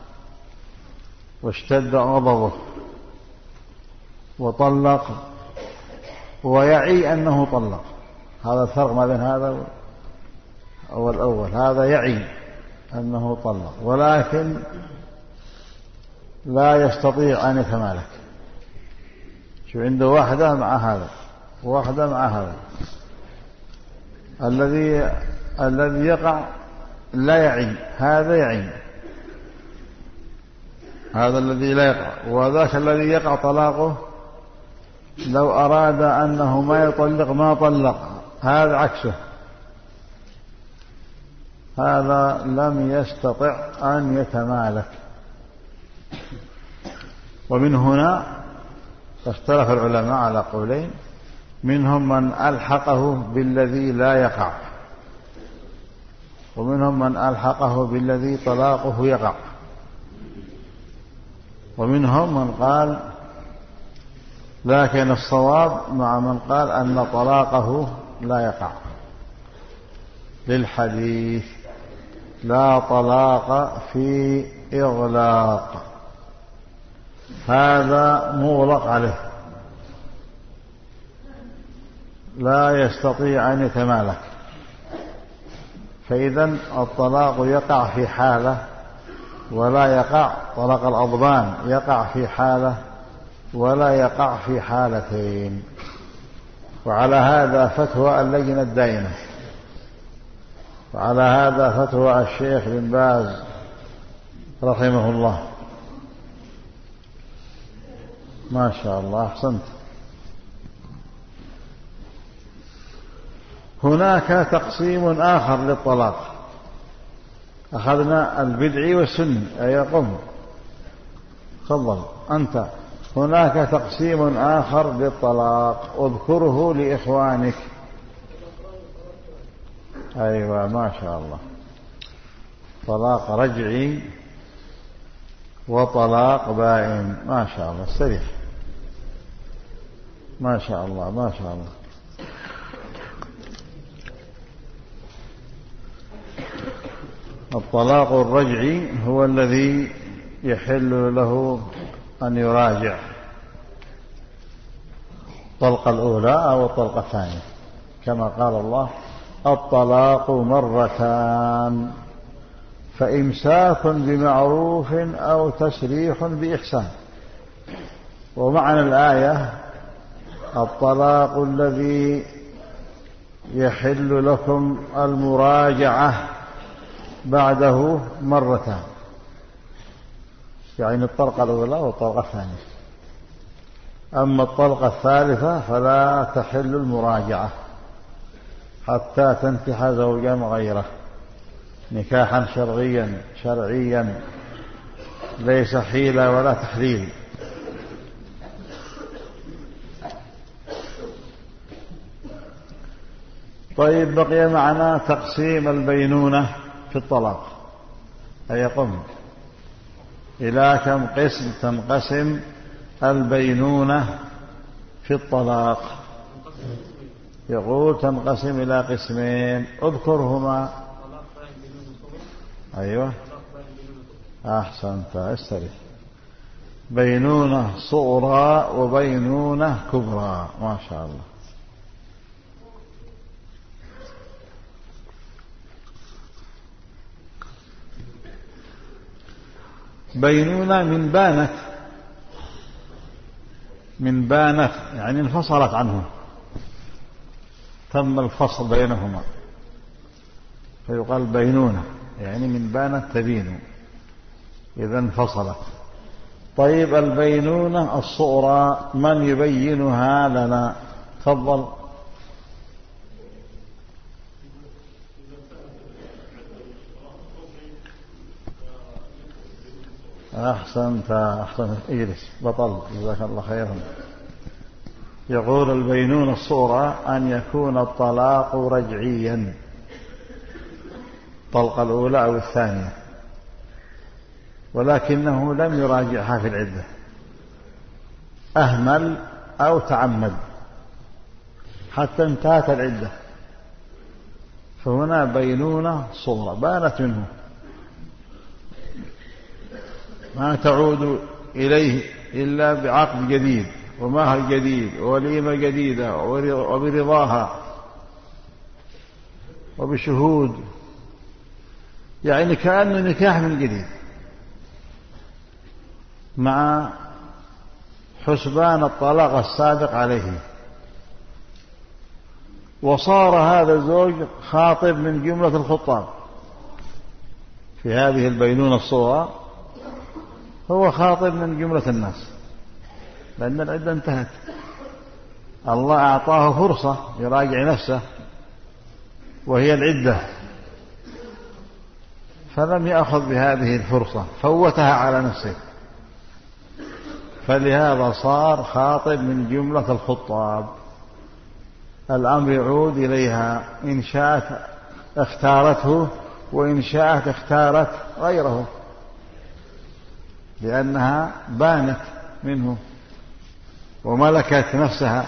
A: واشتد غضبه وطلق ويعي أنه طلق. هذا الفرق ما بين هذا والأول. هذا يعي أنه طلق ولكن لا يستطيع أن يتمالك. شو عنده واحدة مع هذا واحدة مع هذا. الذي الذي يقع لا يعي، هذا يعي، هذا الذي لا يقع. وذاك الذي يقع طلاقه لو أراد أنه ما يطلق ما طلق، هذا عكسه، هذا لم يستطع أن يتمالك. ومن هنا اختلف العلماء على قولين، منهم من ألحقه بالذي لا يقع، ومنهم من ألحقه بالذي طلاقه يقع، ومنهم من قال لكن الصواب مع من قال أن طلاقه لا يقع للحديث لا طلاق في إغلاق، هذا مغلق عليه لا يستطيع أن يتمالك. فإذن الطلاق يقع في حالة ولا يقع، طلاق الغضبان يقع في حالة ولا يقع في حالتين. وعلى هذا فتوى اللجنة الدائمة، وعلى هذا فتوى الشيخ بن باز رحمه الله، ما شاء الله أحسنت. هناك تقسيم آخر للطلاق، أخذنا البدعي والسني. أي قم تفضل أنت. هناك تقسيم آخر للطلاق اذكره لإخوانك. أيوة ما شاء الله. طلاق رجعي وطلاق بائن. ما شاء الله استريح. ما شاء الله ما شاء الله. الطلاق الرجعي هو الذي يحل له أن يراجع الطلقة الأولى أو الطلقة الثانية، كما قال الله الطلاق مرتان فإمساك بمعروف أو تسريح بإحسان. ومعنى الآية الطلاق الذي يحل لكم المراجعة بعده مرتان، يعني الطلقة الأولى والطلقة الثانية. أما الطلقة الثالثة فلا تحل المراجعة حتى تنكح زوجا غيره نكاحا شرعيا شرعيا ليس حيلة ولا تحليل. طيب بقي معنا تقسيم البينونة في الطلاق. أي قم إلى كم قسم تنقسم البينونة في الطلاق؟ يقول تنقسم إلى قسمين اذكرهما. أيوة أحسنت استريح. بينونة صغرى وبينونة كبرى. ما شاء الله. بينونة من بانت، من بانت يعني انفصلت عنه، تم الفصل بينهما فيقال بينونة، يعني من بانت تبين إذا انفصلت. طيب البينونة الصغرى من يبينها لنا؟ تفضل. أحسنت أحسنت إجلس بطل جزاك الله خيرا. يقول البينونة الصغرى أن يكون الطلاق رجعيا، الطلقة الأولى أو الثانية، ولكنه لم يراجعها في العدة، أهمل أو تعمد حتى انتهت العدة، فهنا بينونة صغرى بانت منه، ما تعود إليه إلا بعقد جديد ومهر جديد ووليمة جديدة وبرضاها وبشهود، يعني كأنه نكاح من جديد مع حسبان الطلاق السابق عليه. وصار هذا الزوج خاطب من جملة الخطاب في هذه البينونة الصغرى، هو خاطب من جملة الناس لأن العدة انتهت. الله أعطاه فرصة يراجع نفسه وهي العدة، فلم يأخذ بهذه الفرصة، فوتها على نفسه، فلهذا صار خاطب من جملة الخطاب. الأمر يعود إليها، إن شاءت اختارته وإن شاءت اختارت غيره، لأنها بانت منه وملكت نفسها،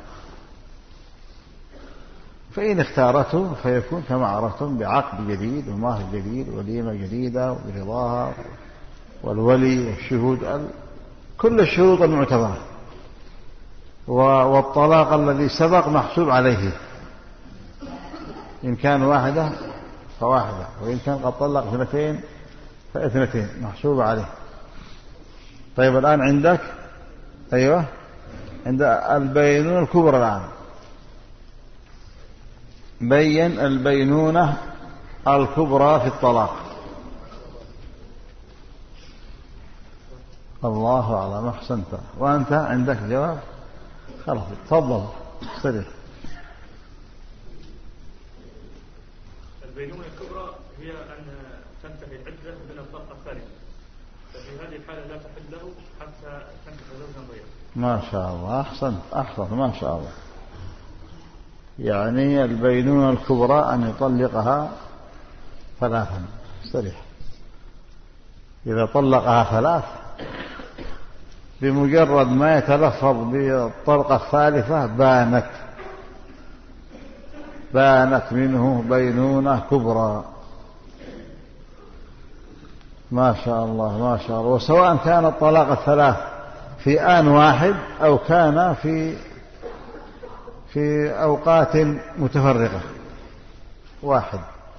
A: فإن اختارته فيكون كما عرفتم بعقد جديد ومهر جديد وليمة جديدة ورضاها والولي والشهود، كل الشروط المعتبرة. والطلاق الذي سبق محسوب عليه، إن كان واحدة فواحدة، وإن كان قد طلق اثنتين فاثنتين محسوب عليه. طيب الآن عندك أيوة عند البينونة الكبرى. الآن بين البينونة الكبرى في الطلاق. الله أعلم. أحسنت. وأنت عندك جواب؟ خلاص تفضل استريح.
D: البينونة الكبرى هي أن تنتهي العدة من الطلقة الثانية، ففي هذه الحالة لا تحل له حتى تنكح زوجا غيره.
A: ما شاء الله. أحسنت أحسنت ما شاء الله. يعني البينونة الكبرى أن يطلقها ثلاثا. استريح. إذا طلقها ثلاث بمجرد ما يتلفظ بالطلقة الثالثة بانت بانت منه بينونة كبرى. ما شاء الله ما شاء الله. وسواء كان الطلاق الثلاث في آن واحد أو كان في في أوقات متفرقة واحد،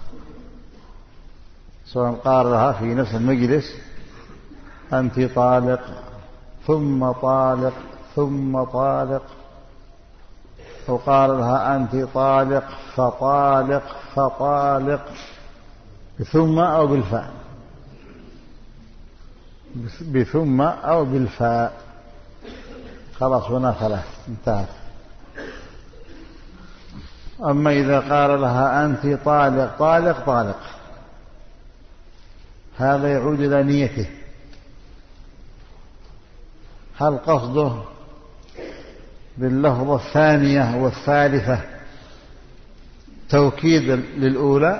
A: سواء قال لها في نفس المجلس أنت طالق ثم طالق ثم طالق، أو قال لها أنت طالق فطالق فطالق بثم أو بالفاء، بثم أو بالفاء، خلاص هنا ثلاث انتهت. أما إذا قال لها أنت طالق طالق طالق هذا يعود إلى نيته. هل قصده باللفظة الثانية والثالثة توكيد للأولى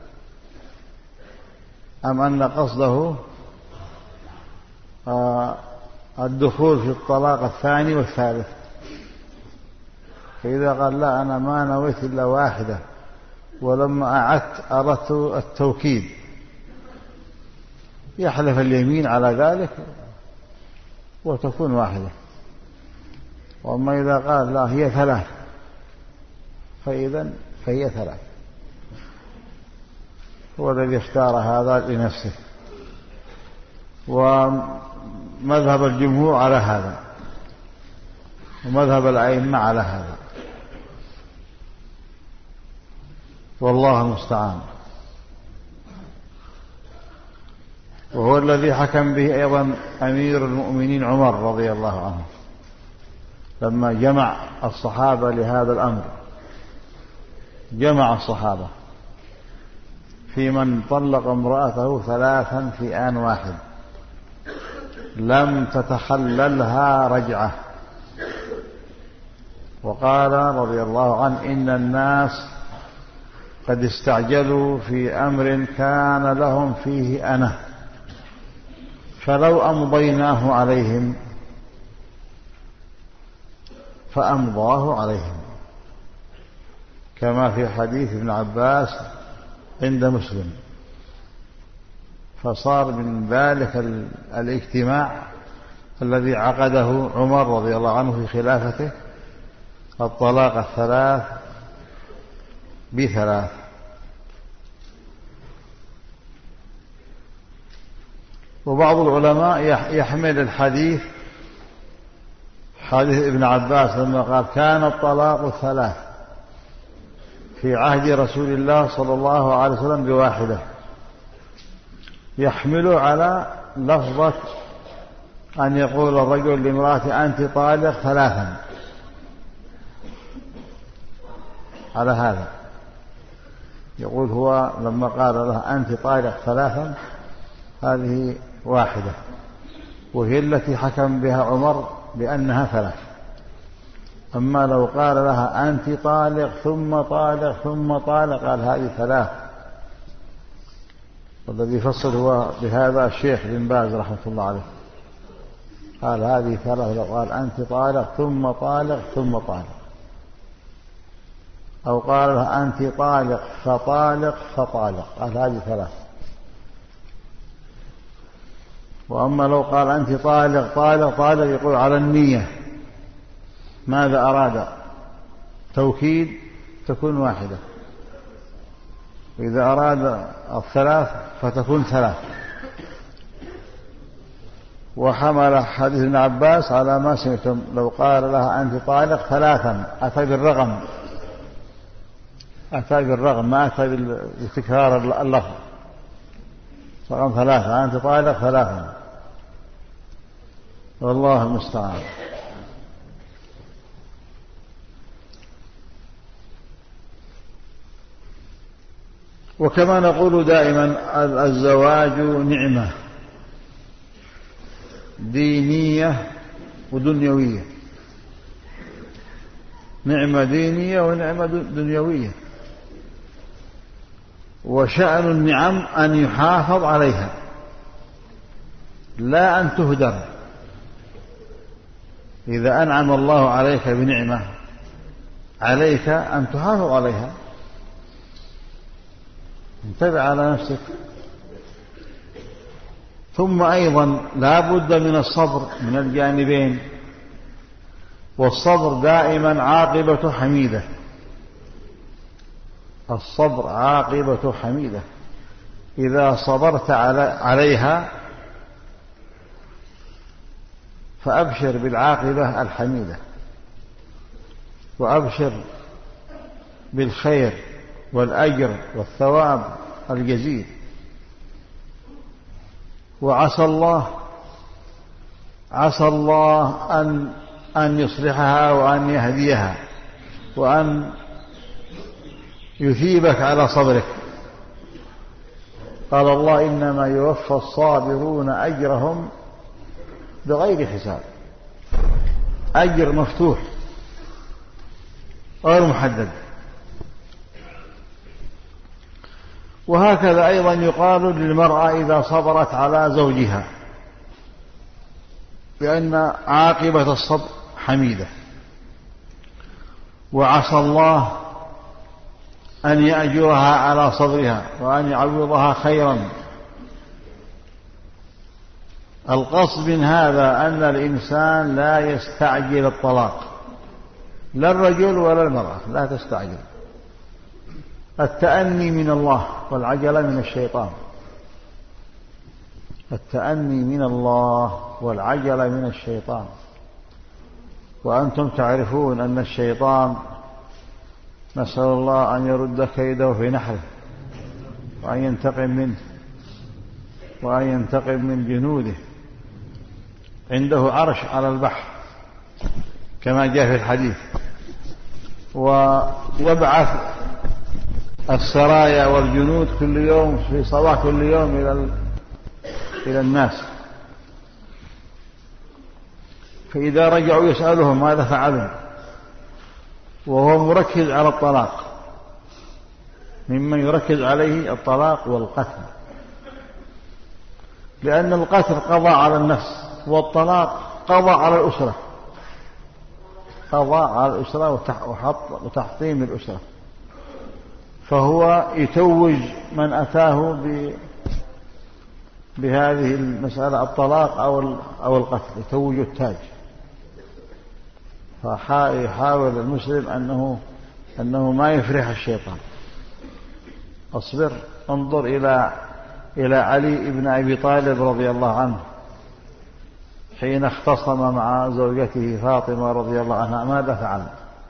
A: أم أن قصده الدخول في الطلاق الثاني والثالث؟ فإذا قال لا أنا ما نويت إلا واحدة ولما أعدت أردت التوكيد يحلف اليمين على ذلك وتكون واحدة. وأما إذا قال لا هي ثلاث فإذا فهي ثلاث. هو الذي اختار هذا لنفسه، ومذهب الجمهور على هذا ومذهب الأئمة على هذا، والله المستعان. وهو الذي حكم به أيضا أمير المؤمنين عمر رضي الله عنه لما جمع الصحابة لهذا الأمر، جمع الصحابة في من طلق امرأته ثلاثا في آن واحد لم تتخللها رجعة، وقال رضي الله عنه إن الناس قد استعجلوا في أمر كان لهم فيه أنا فلو أمضيناه عليهم فأمضاه عليهم، كما في حديث ابن عباس عند مسلم. فصار من ذلك الاجتماع الذي عقده عمر رضي الله عنه في خلافته الطلاق الثلاث بثلاث. وبعض العلماء يحمل الحديث حديث ابن عباس لما قال كان الطلاق الثلاث في عهد رسول الله صلى الله عليه وسلم بواحدة، يحمل على لفظة أن يقول الرجل لامرأته أنت طالق ثلاثا، على هذا يقول هو لما قال لها أنت طالق ثلاثا هذه واحدة، وهي التي حكم بها عمر بأنها ثلاث. أما لو قال لها أنت طالق ثم طالق ثم طالق قال هذه ثلاث. والذي يفصل هو بهذا الشيخ بن باز رحمة الله عليه، قال هذه ثلاث. لو قال أنت طالق ثم طالق ثم طالق، أو قال لها أنت طالق فطالق فطالق قال هذه ثلاث. وأما لو قال أنت طالق طالق طالق يقول على النية ماذا أراد، توكيد تكون واحدة، وإذا أراد الثلاث فتكون ثلاث. وحمل حديث ابن عباس على ما سمعتم لو قال لها أنت طالق ثلاثا أتى بالرغم، أتى بالرغم ما أتى بتكرار اللفظ، فقام ثلاثة أنت طالق ثلاثا. والله المستعان. وكما نقول دائما الزواج نعمة دينية ودنيوية، نعمة دينية ونعمة دنيوية، وشأن النعم أن يحافظ عليها لا أن تهدر. إذا أنعم الله عليك بنعمة عليك أن تحافظ عليها، انتبه على نفسك. ثم أيضا لا بد من الصبر من الجانبين، والصبر دائما عاقبة حميدة، الصبر عاقبة حميدة. إذا صبرت عليها فأبشر بالعاقبة الحميدة، وأبشر بالخير والأجر والثواب الجزيل. وعسى الله عسى الله أن أن يصلحها وأن يهديها وأن يثيبك على صبرك. قال الله: إنما يوفى الصابرون أجرهم بغير حساب. أجر مفتوح غير محدد. وهكذا أيضا يقال للمرأة إذا صبرت على زوجها بأن عاقبة الصبر حميدة. وعسى الله أن يأجرها على صبرها وأن يعوضها خيرا. القصد من هذا أن الإنسان لا يستعجل الطلاق، لا الرجل ولا المرأة، لا تستعجل. التأني من الله والعجلة من الشيطان، التأني من الله والعجلة من الشيطان. وأنتم تعرفون أن الشيطان نسأل الله أن يرد كيده في نحره وأن ينتقم منه وأن ينتقم من جنوده. عنده عرش على البحر كما جاء في الحديث، ويبعث السرايا والجنود كل يوم في صباح كل يوم إلى إلى الناس، فإذا رجعوا يسألهم ماذا فعلوا، وهو مركز على الطلاق، ممن يركز عليه الطلاق والقتل، لأن القتل قضاء على النفس والطلاق قضاء على الأسرة، قضاء على الأسرة وتحطيم الأسرة. فهو يتوج من أتاه بهذه المسألة الطلاق أو القتل، يتوج التاج. فيحاول المسلم أنه أنه ما يفرح الشيطان. أصبر، انظر إلى إلى علي بن أبي طالب رضي الله عنه حين اختصم مع زوجته فاطمة رضي الله عنها، ماذا فعل؟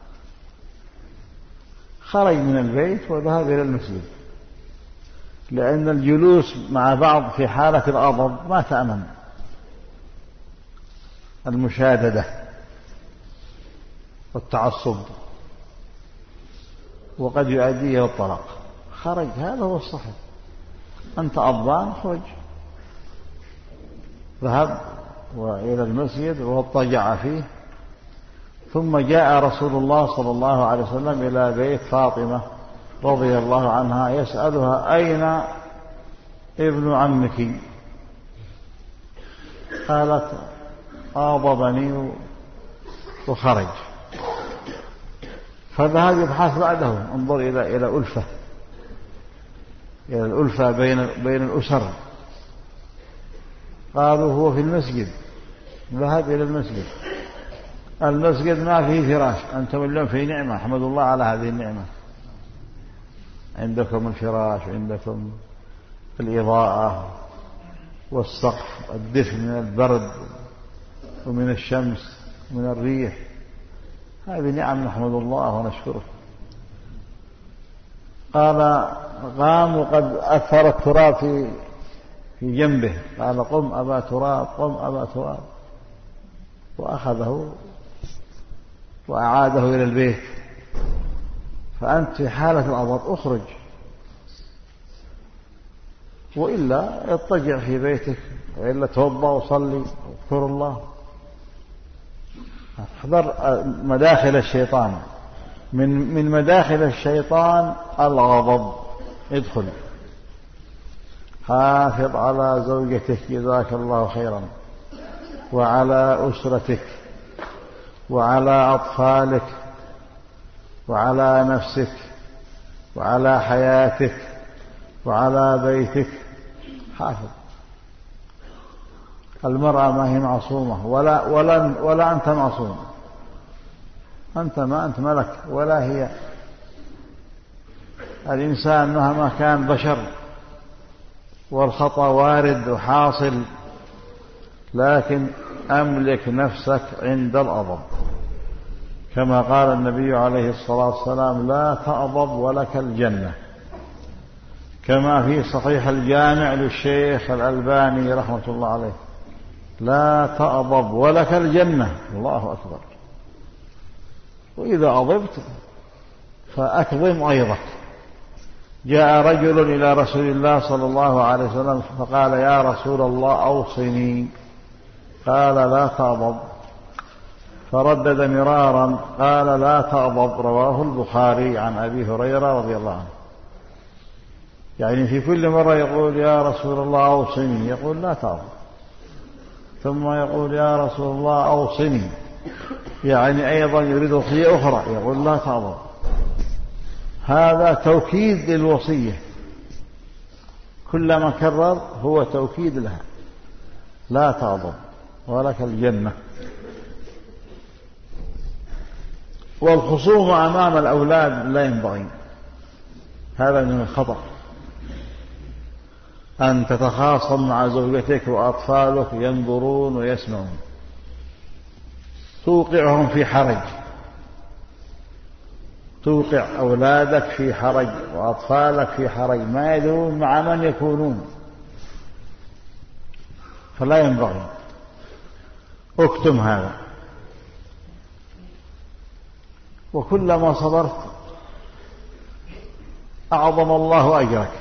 A: خرج من البيت وذهب إلى المسجد، لأن الجلوس مع بعض في حالة الغضب ما تأمن، المشاددة والتعصب وقد يؤدي إلى الطلاق. خرج، هذا هو الصحيح. أنت أضان، خرج. ذهب وإلى المسجد واضطجع فيه، ثم جاء رسول الله صلى الله عليه وسلم إلى بيت فاطمة رضي الله عنها يسألها: أين ابن عمك؟ قالت: آضبني وخرج. فذهب يبحث بعده. انظر إلى إلى ألفة إلى الألفة بين بين الأسر. قالوا: هو في المسجد. ذهب إلى المسجد. المسجد ما فيه فراش، أنتم اليوم في نعمة، احمدوا الله على هذه النعمة. عندكم الفراش، عندكم الإضاءة والسقف، الدفء من البرد ومن الشمس ومن الريح. هذه نعم نحمد الله ونشكره. قال: قام وقد أثر التراب في في جنبه. قال: قم أبا تراب، قم أبا تراب. وأخذه وأعاده إلى البيت، فأنت في حالة الغضب اخرج، وإلا اضطجع في بيتك، وإلا توضأ وصلي واذكر الله. احذر مداخل الشيطان، من من مداخل الشيطان الغضب. ادخل حافظ على زوجتك جزاك الله خيرا، وعلى أسرتك، وعلى أطفالك، وعلى نفسك، وعلى حياتك، وعلى بيتك. حافظ. المرأة ما هي معصومة، ولا ولا ولا أنت معصوم. أنت ما أنت ملك ولا هي. الإنسان مهما كان بشر، والخطأ وارد وحاصل، لكن أملك نفسك عند الغضب، كما قال النبي عليه الصلاة والسلام: لا تغضب ولك الجنة، كما في صحيح الجامع للشيخ الألباني رحمة الله عليه: لا تغضب ولك الجنة. الله أكبر. وإذا غضبت فأكظم غيظك. جاء رجل إلى رسول الله صلى الله عليه وسلم فقال: يا رسول الله أوصني. قال: لا تغضب. فردد مرارا قال: لا تغضب. رواه البخاري عن أبي هريرة رضي الله عنه. يعني في كل مرة يقول: يا رسول الله أوصني، يقول: لا تغضب. ثم يقول: يا رسول الله أوصني، يعني أيضا يريد وصية أخرى، يقول: لا تغضب. هذا توكيد للوصية، كلما كرر هو توكيد لها: لا تغضب ولك الجنة. والخصومة أمام الأولاد لا ينبغي، هذا من الخطأ. أن تتخاصم مع زوجتك وأطفالك ينظرون ويسمعون، توقعهم في حرج، توقع أولادك في حرج وأطفالك في حرج، ما يدرون مع من يكونون، فلا ينبغي. اكتم هذا. وكلما صبرت أعظم الله أجرك.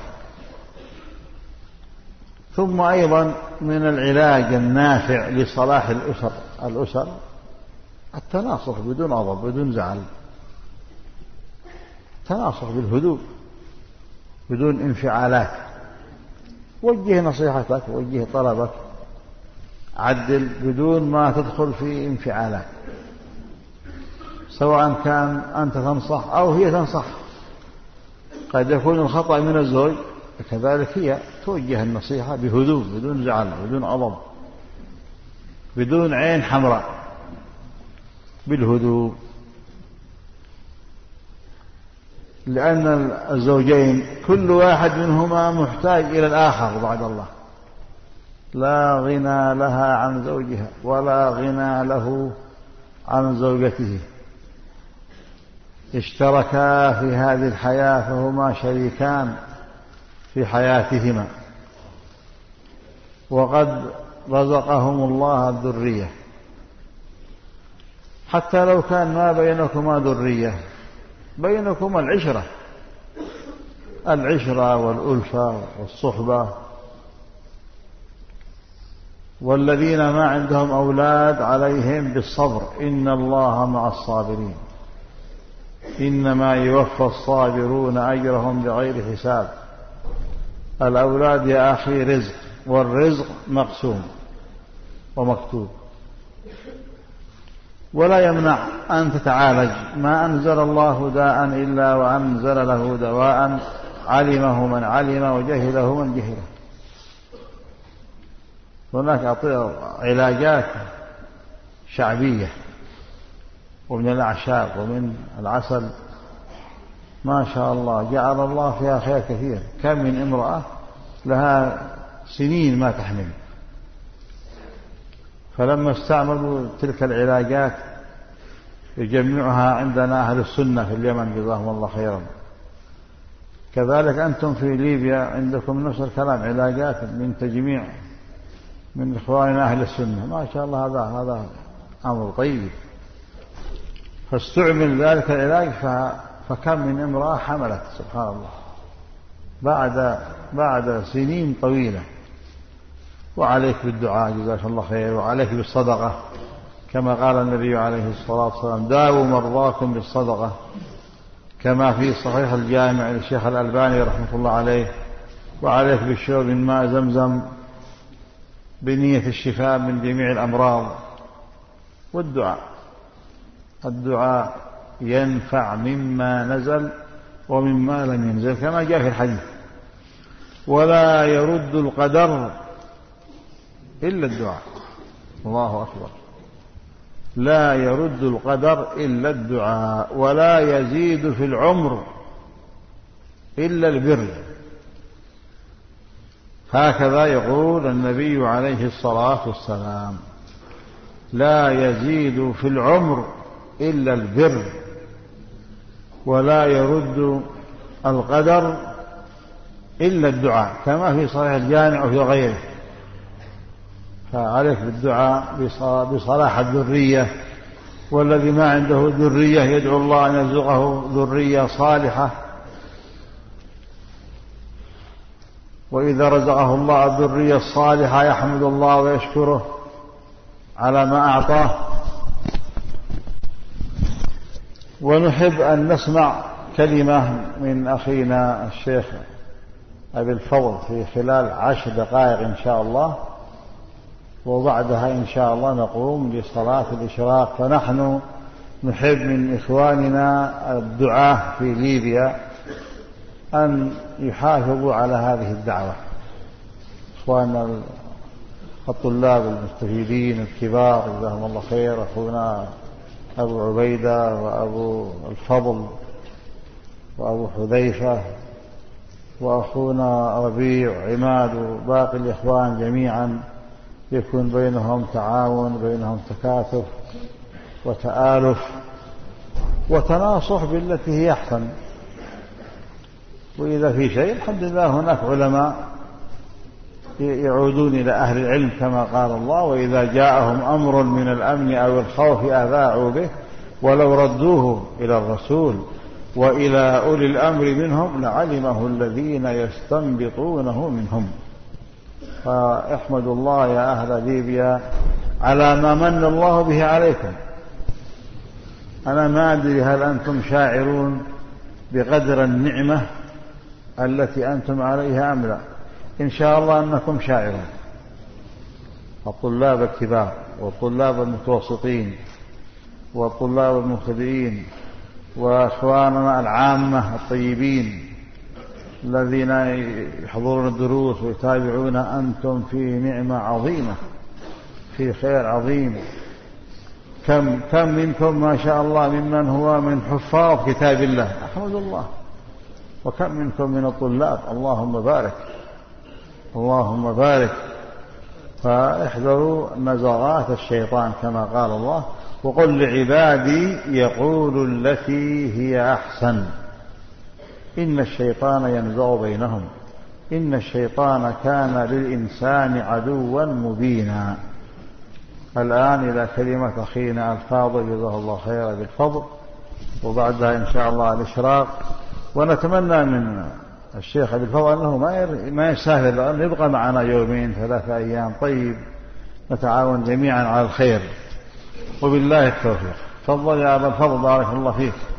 A: ثم أيضا من العلاج النافع لصلاح الأسر الأسر التناصح بدون غضب بدون زعل، تناصح بالهدوء بدون انفعالات. وجه نصيحتك، وجه طلبك، عدل بدون ما تدخل في انفعالات، سواء كان أنت تنصح أو هي تنصح. قد يكون الخطأ من الزوج، كذلك هي توجه النصيحة بهدوء بدون زعل بدون غضب بدون عين حمراء، بالهدوء. لأن الزوجين كل واحد منهما محتاج إلى الآخر بعد الله، لا غنى لها عن زوجها ولا غنى له عن زوجته. اشتركا في هذه الحياة فهما شريكان في حياتهما، وقد رزقهم الله الذرية. حتى لو كان ما بينكما ذرية، بينكما العشرة العشرة والألفة والصحبة. والذين ما عندهم أولاد عليهم بالصبر، إن الله مع الصابرين، إنما يوفى الصابرون أجرهم بغير حساب. الأولاد يا أخي رزق، والرزق مقسوم ومكتوب، ولا يمنع أن تتعالج. ما أنزل الله داء إلا وأنزل له دواء علمه من علم وجهله من جهله. هناك علاجات شعبية ومن الأعشاب ومن العسل ما شاء الله جعل الله فيها خير كثير. كم من امرأة لها سنين ما تحمل، فلما استعملوا تلك العلاجات يجمعها عندنا أهل السنة في اليمن جزاهم الله خيرا. كذلك أنتم في ليبيا عندكم نفس الكلام، علاجات من تجميع من إخواننا أهل السنة ما شاء الله. هذا هذا أمر طيب. فاستعمل ذلك العلاج فكم من امرأة حملت سبحان الله بعد بعد سنين طويلة. وعليك بالدعاء جزاك الله خير، وعليك بالصدقة كما قال النبي عليه الصلاة والسلام داووا مرضاكم بالصدقة، كما في صحيح الجامع للشيخ الألباني رحمه الله عليه. وعليك بالشرب من ماء زمزم بنية الشفاء من جميع الأمراض. والدعاء الدعاء ينفع مما نزل ومما لم ينزل كما جاء في الحديث. ولا يرد القدر إلا الدعاء. الله أكبر. لا يرد القدر إلا الدعاء. ولا يزيد في العمر إلا البر. هكذا يقول النبي عليه الصلاة والسلام لا يزيد في العمر إلا البر. ولا يرد القدر إلا الدعاء كما في صحيح الجامع وفي غيره. فعليك بالدعاء بصلاح الذرية، والذي ما عنده ذرية يدعو الله أن يرزقه ذرية صالحة. وإذا رزقه الله الذرية الصالحة يحمد الله ويشكره على ما أعطاه. ونحب أن نسمع كلمة من أخينا الشيخ أبي الفضل في خلال عشر دقائق إن شاء الله، وبعدها إن شاء الله نقوم لصلاة الإشراق. فنحن نحب من إخواننا الدعاة في ليبيا أن يحافظوا على هذه الدعوة. إخواننا الطلاب المستفيدين الكبار جزاهم الله خير، أخونا أبو عبيدة وأبو الفضل وأبو حذيفة وأخونا ربيع وعماد وباقي الإخوان جميعا يكون بينهم تعاون، بينهم تكاتف وتآلف وتناصح بالتي هي أحسن. وإذا في شيء الحمد لله هناك علماء يعودون إلى أهل العلم كما قال الله وإذا جاءهم أمر من الأمن أو الخوف أذاعوا به ولو ردوه إلى الرسول وإلى أولي الأمر منهم لعلمه الذين يستنبطونه منهم. فاحمدوا الله يا أهل ليبيا على ما من الله به عليكم. أنا ما أدري هل أنتم شاعرون بقدر النعمة التي أنتم عليها أم لا. إن شاء الله أنكم شاعرون، الطلاب الكبار والطلاب المتوسطين والطلاب المبتدئين وأخواننا العامة الطيبين الذين يحضرون الدروس ويتابعون. أنتم في نعمة عظيمة، في خير عظيم. كم كم منكم ما شاء الله ممن هو من حفاظ كتاب الله، أحمد الله. وكم منكم من الطلاب، اللهم بارك اللهم بارك. فاحذروا نزغات الشيطان كما قال الله وقل لعبادي يقولوا التي هي أحسن إن الشيطان ينزغ بينهم إن الشيطان كان للإنسان عدوا مبينا. الآن إلى كلمة أخينا الفاضل جزاه الله خيرا بالفضل، وبعدها إن شاء الله الإشراق. ونتمنى من الشيخ أبي الفضل أنه ما يسهل أن يبقى معنا يومين ثلاثة أيام طيب نتعاون جميعا على الخير. وبالله التوفيق. تفضل يا أبا الفضل بارك الله فيك.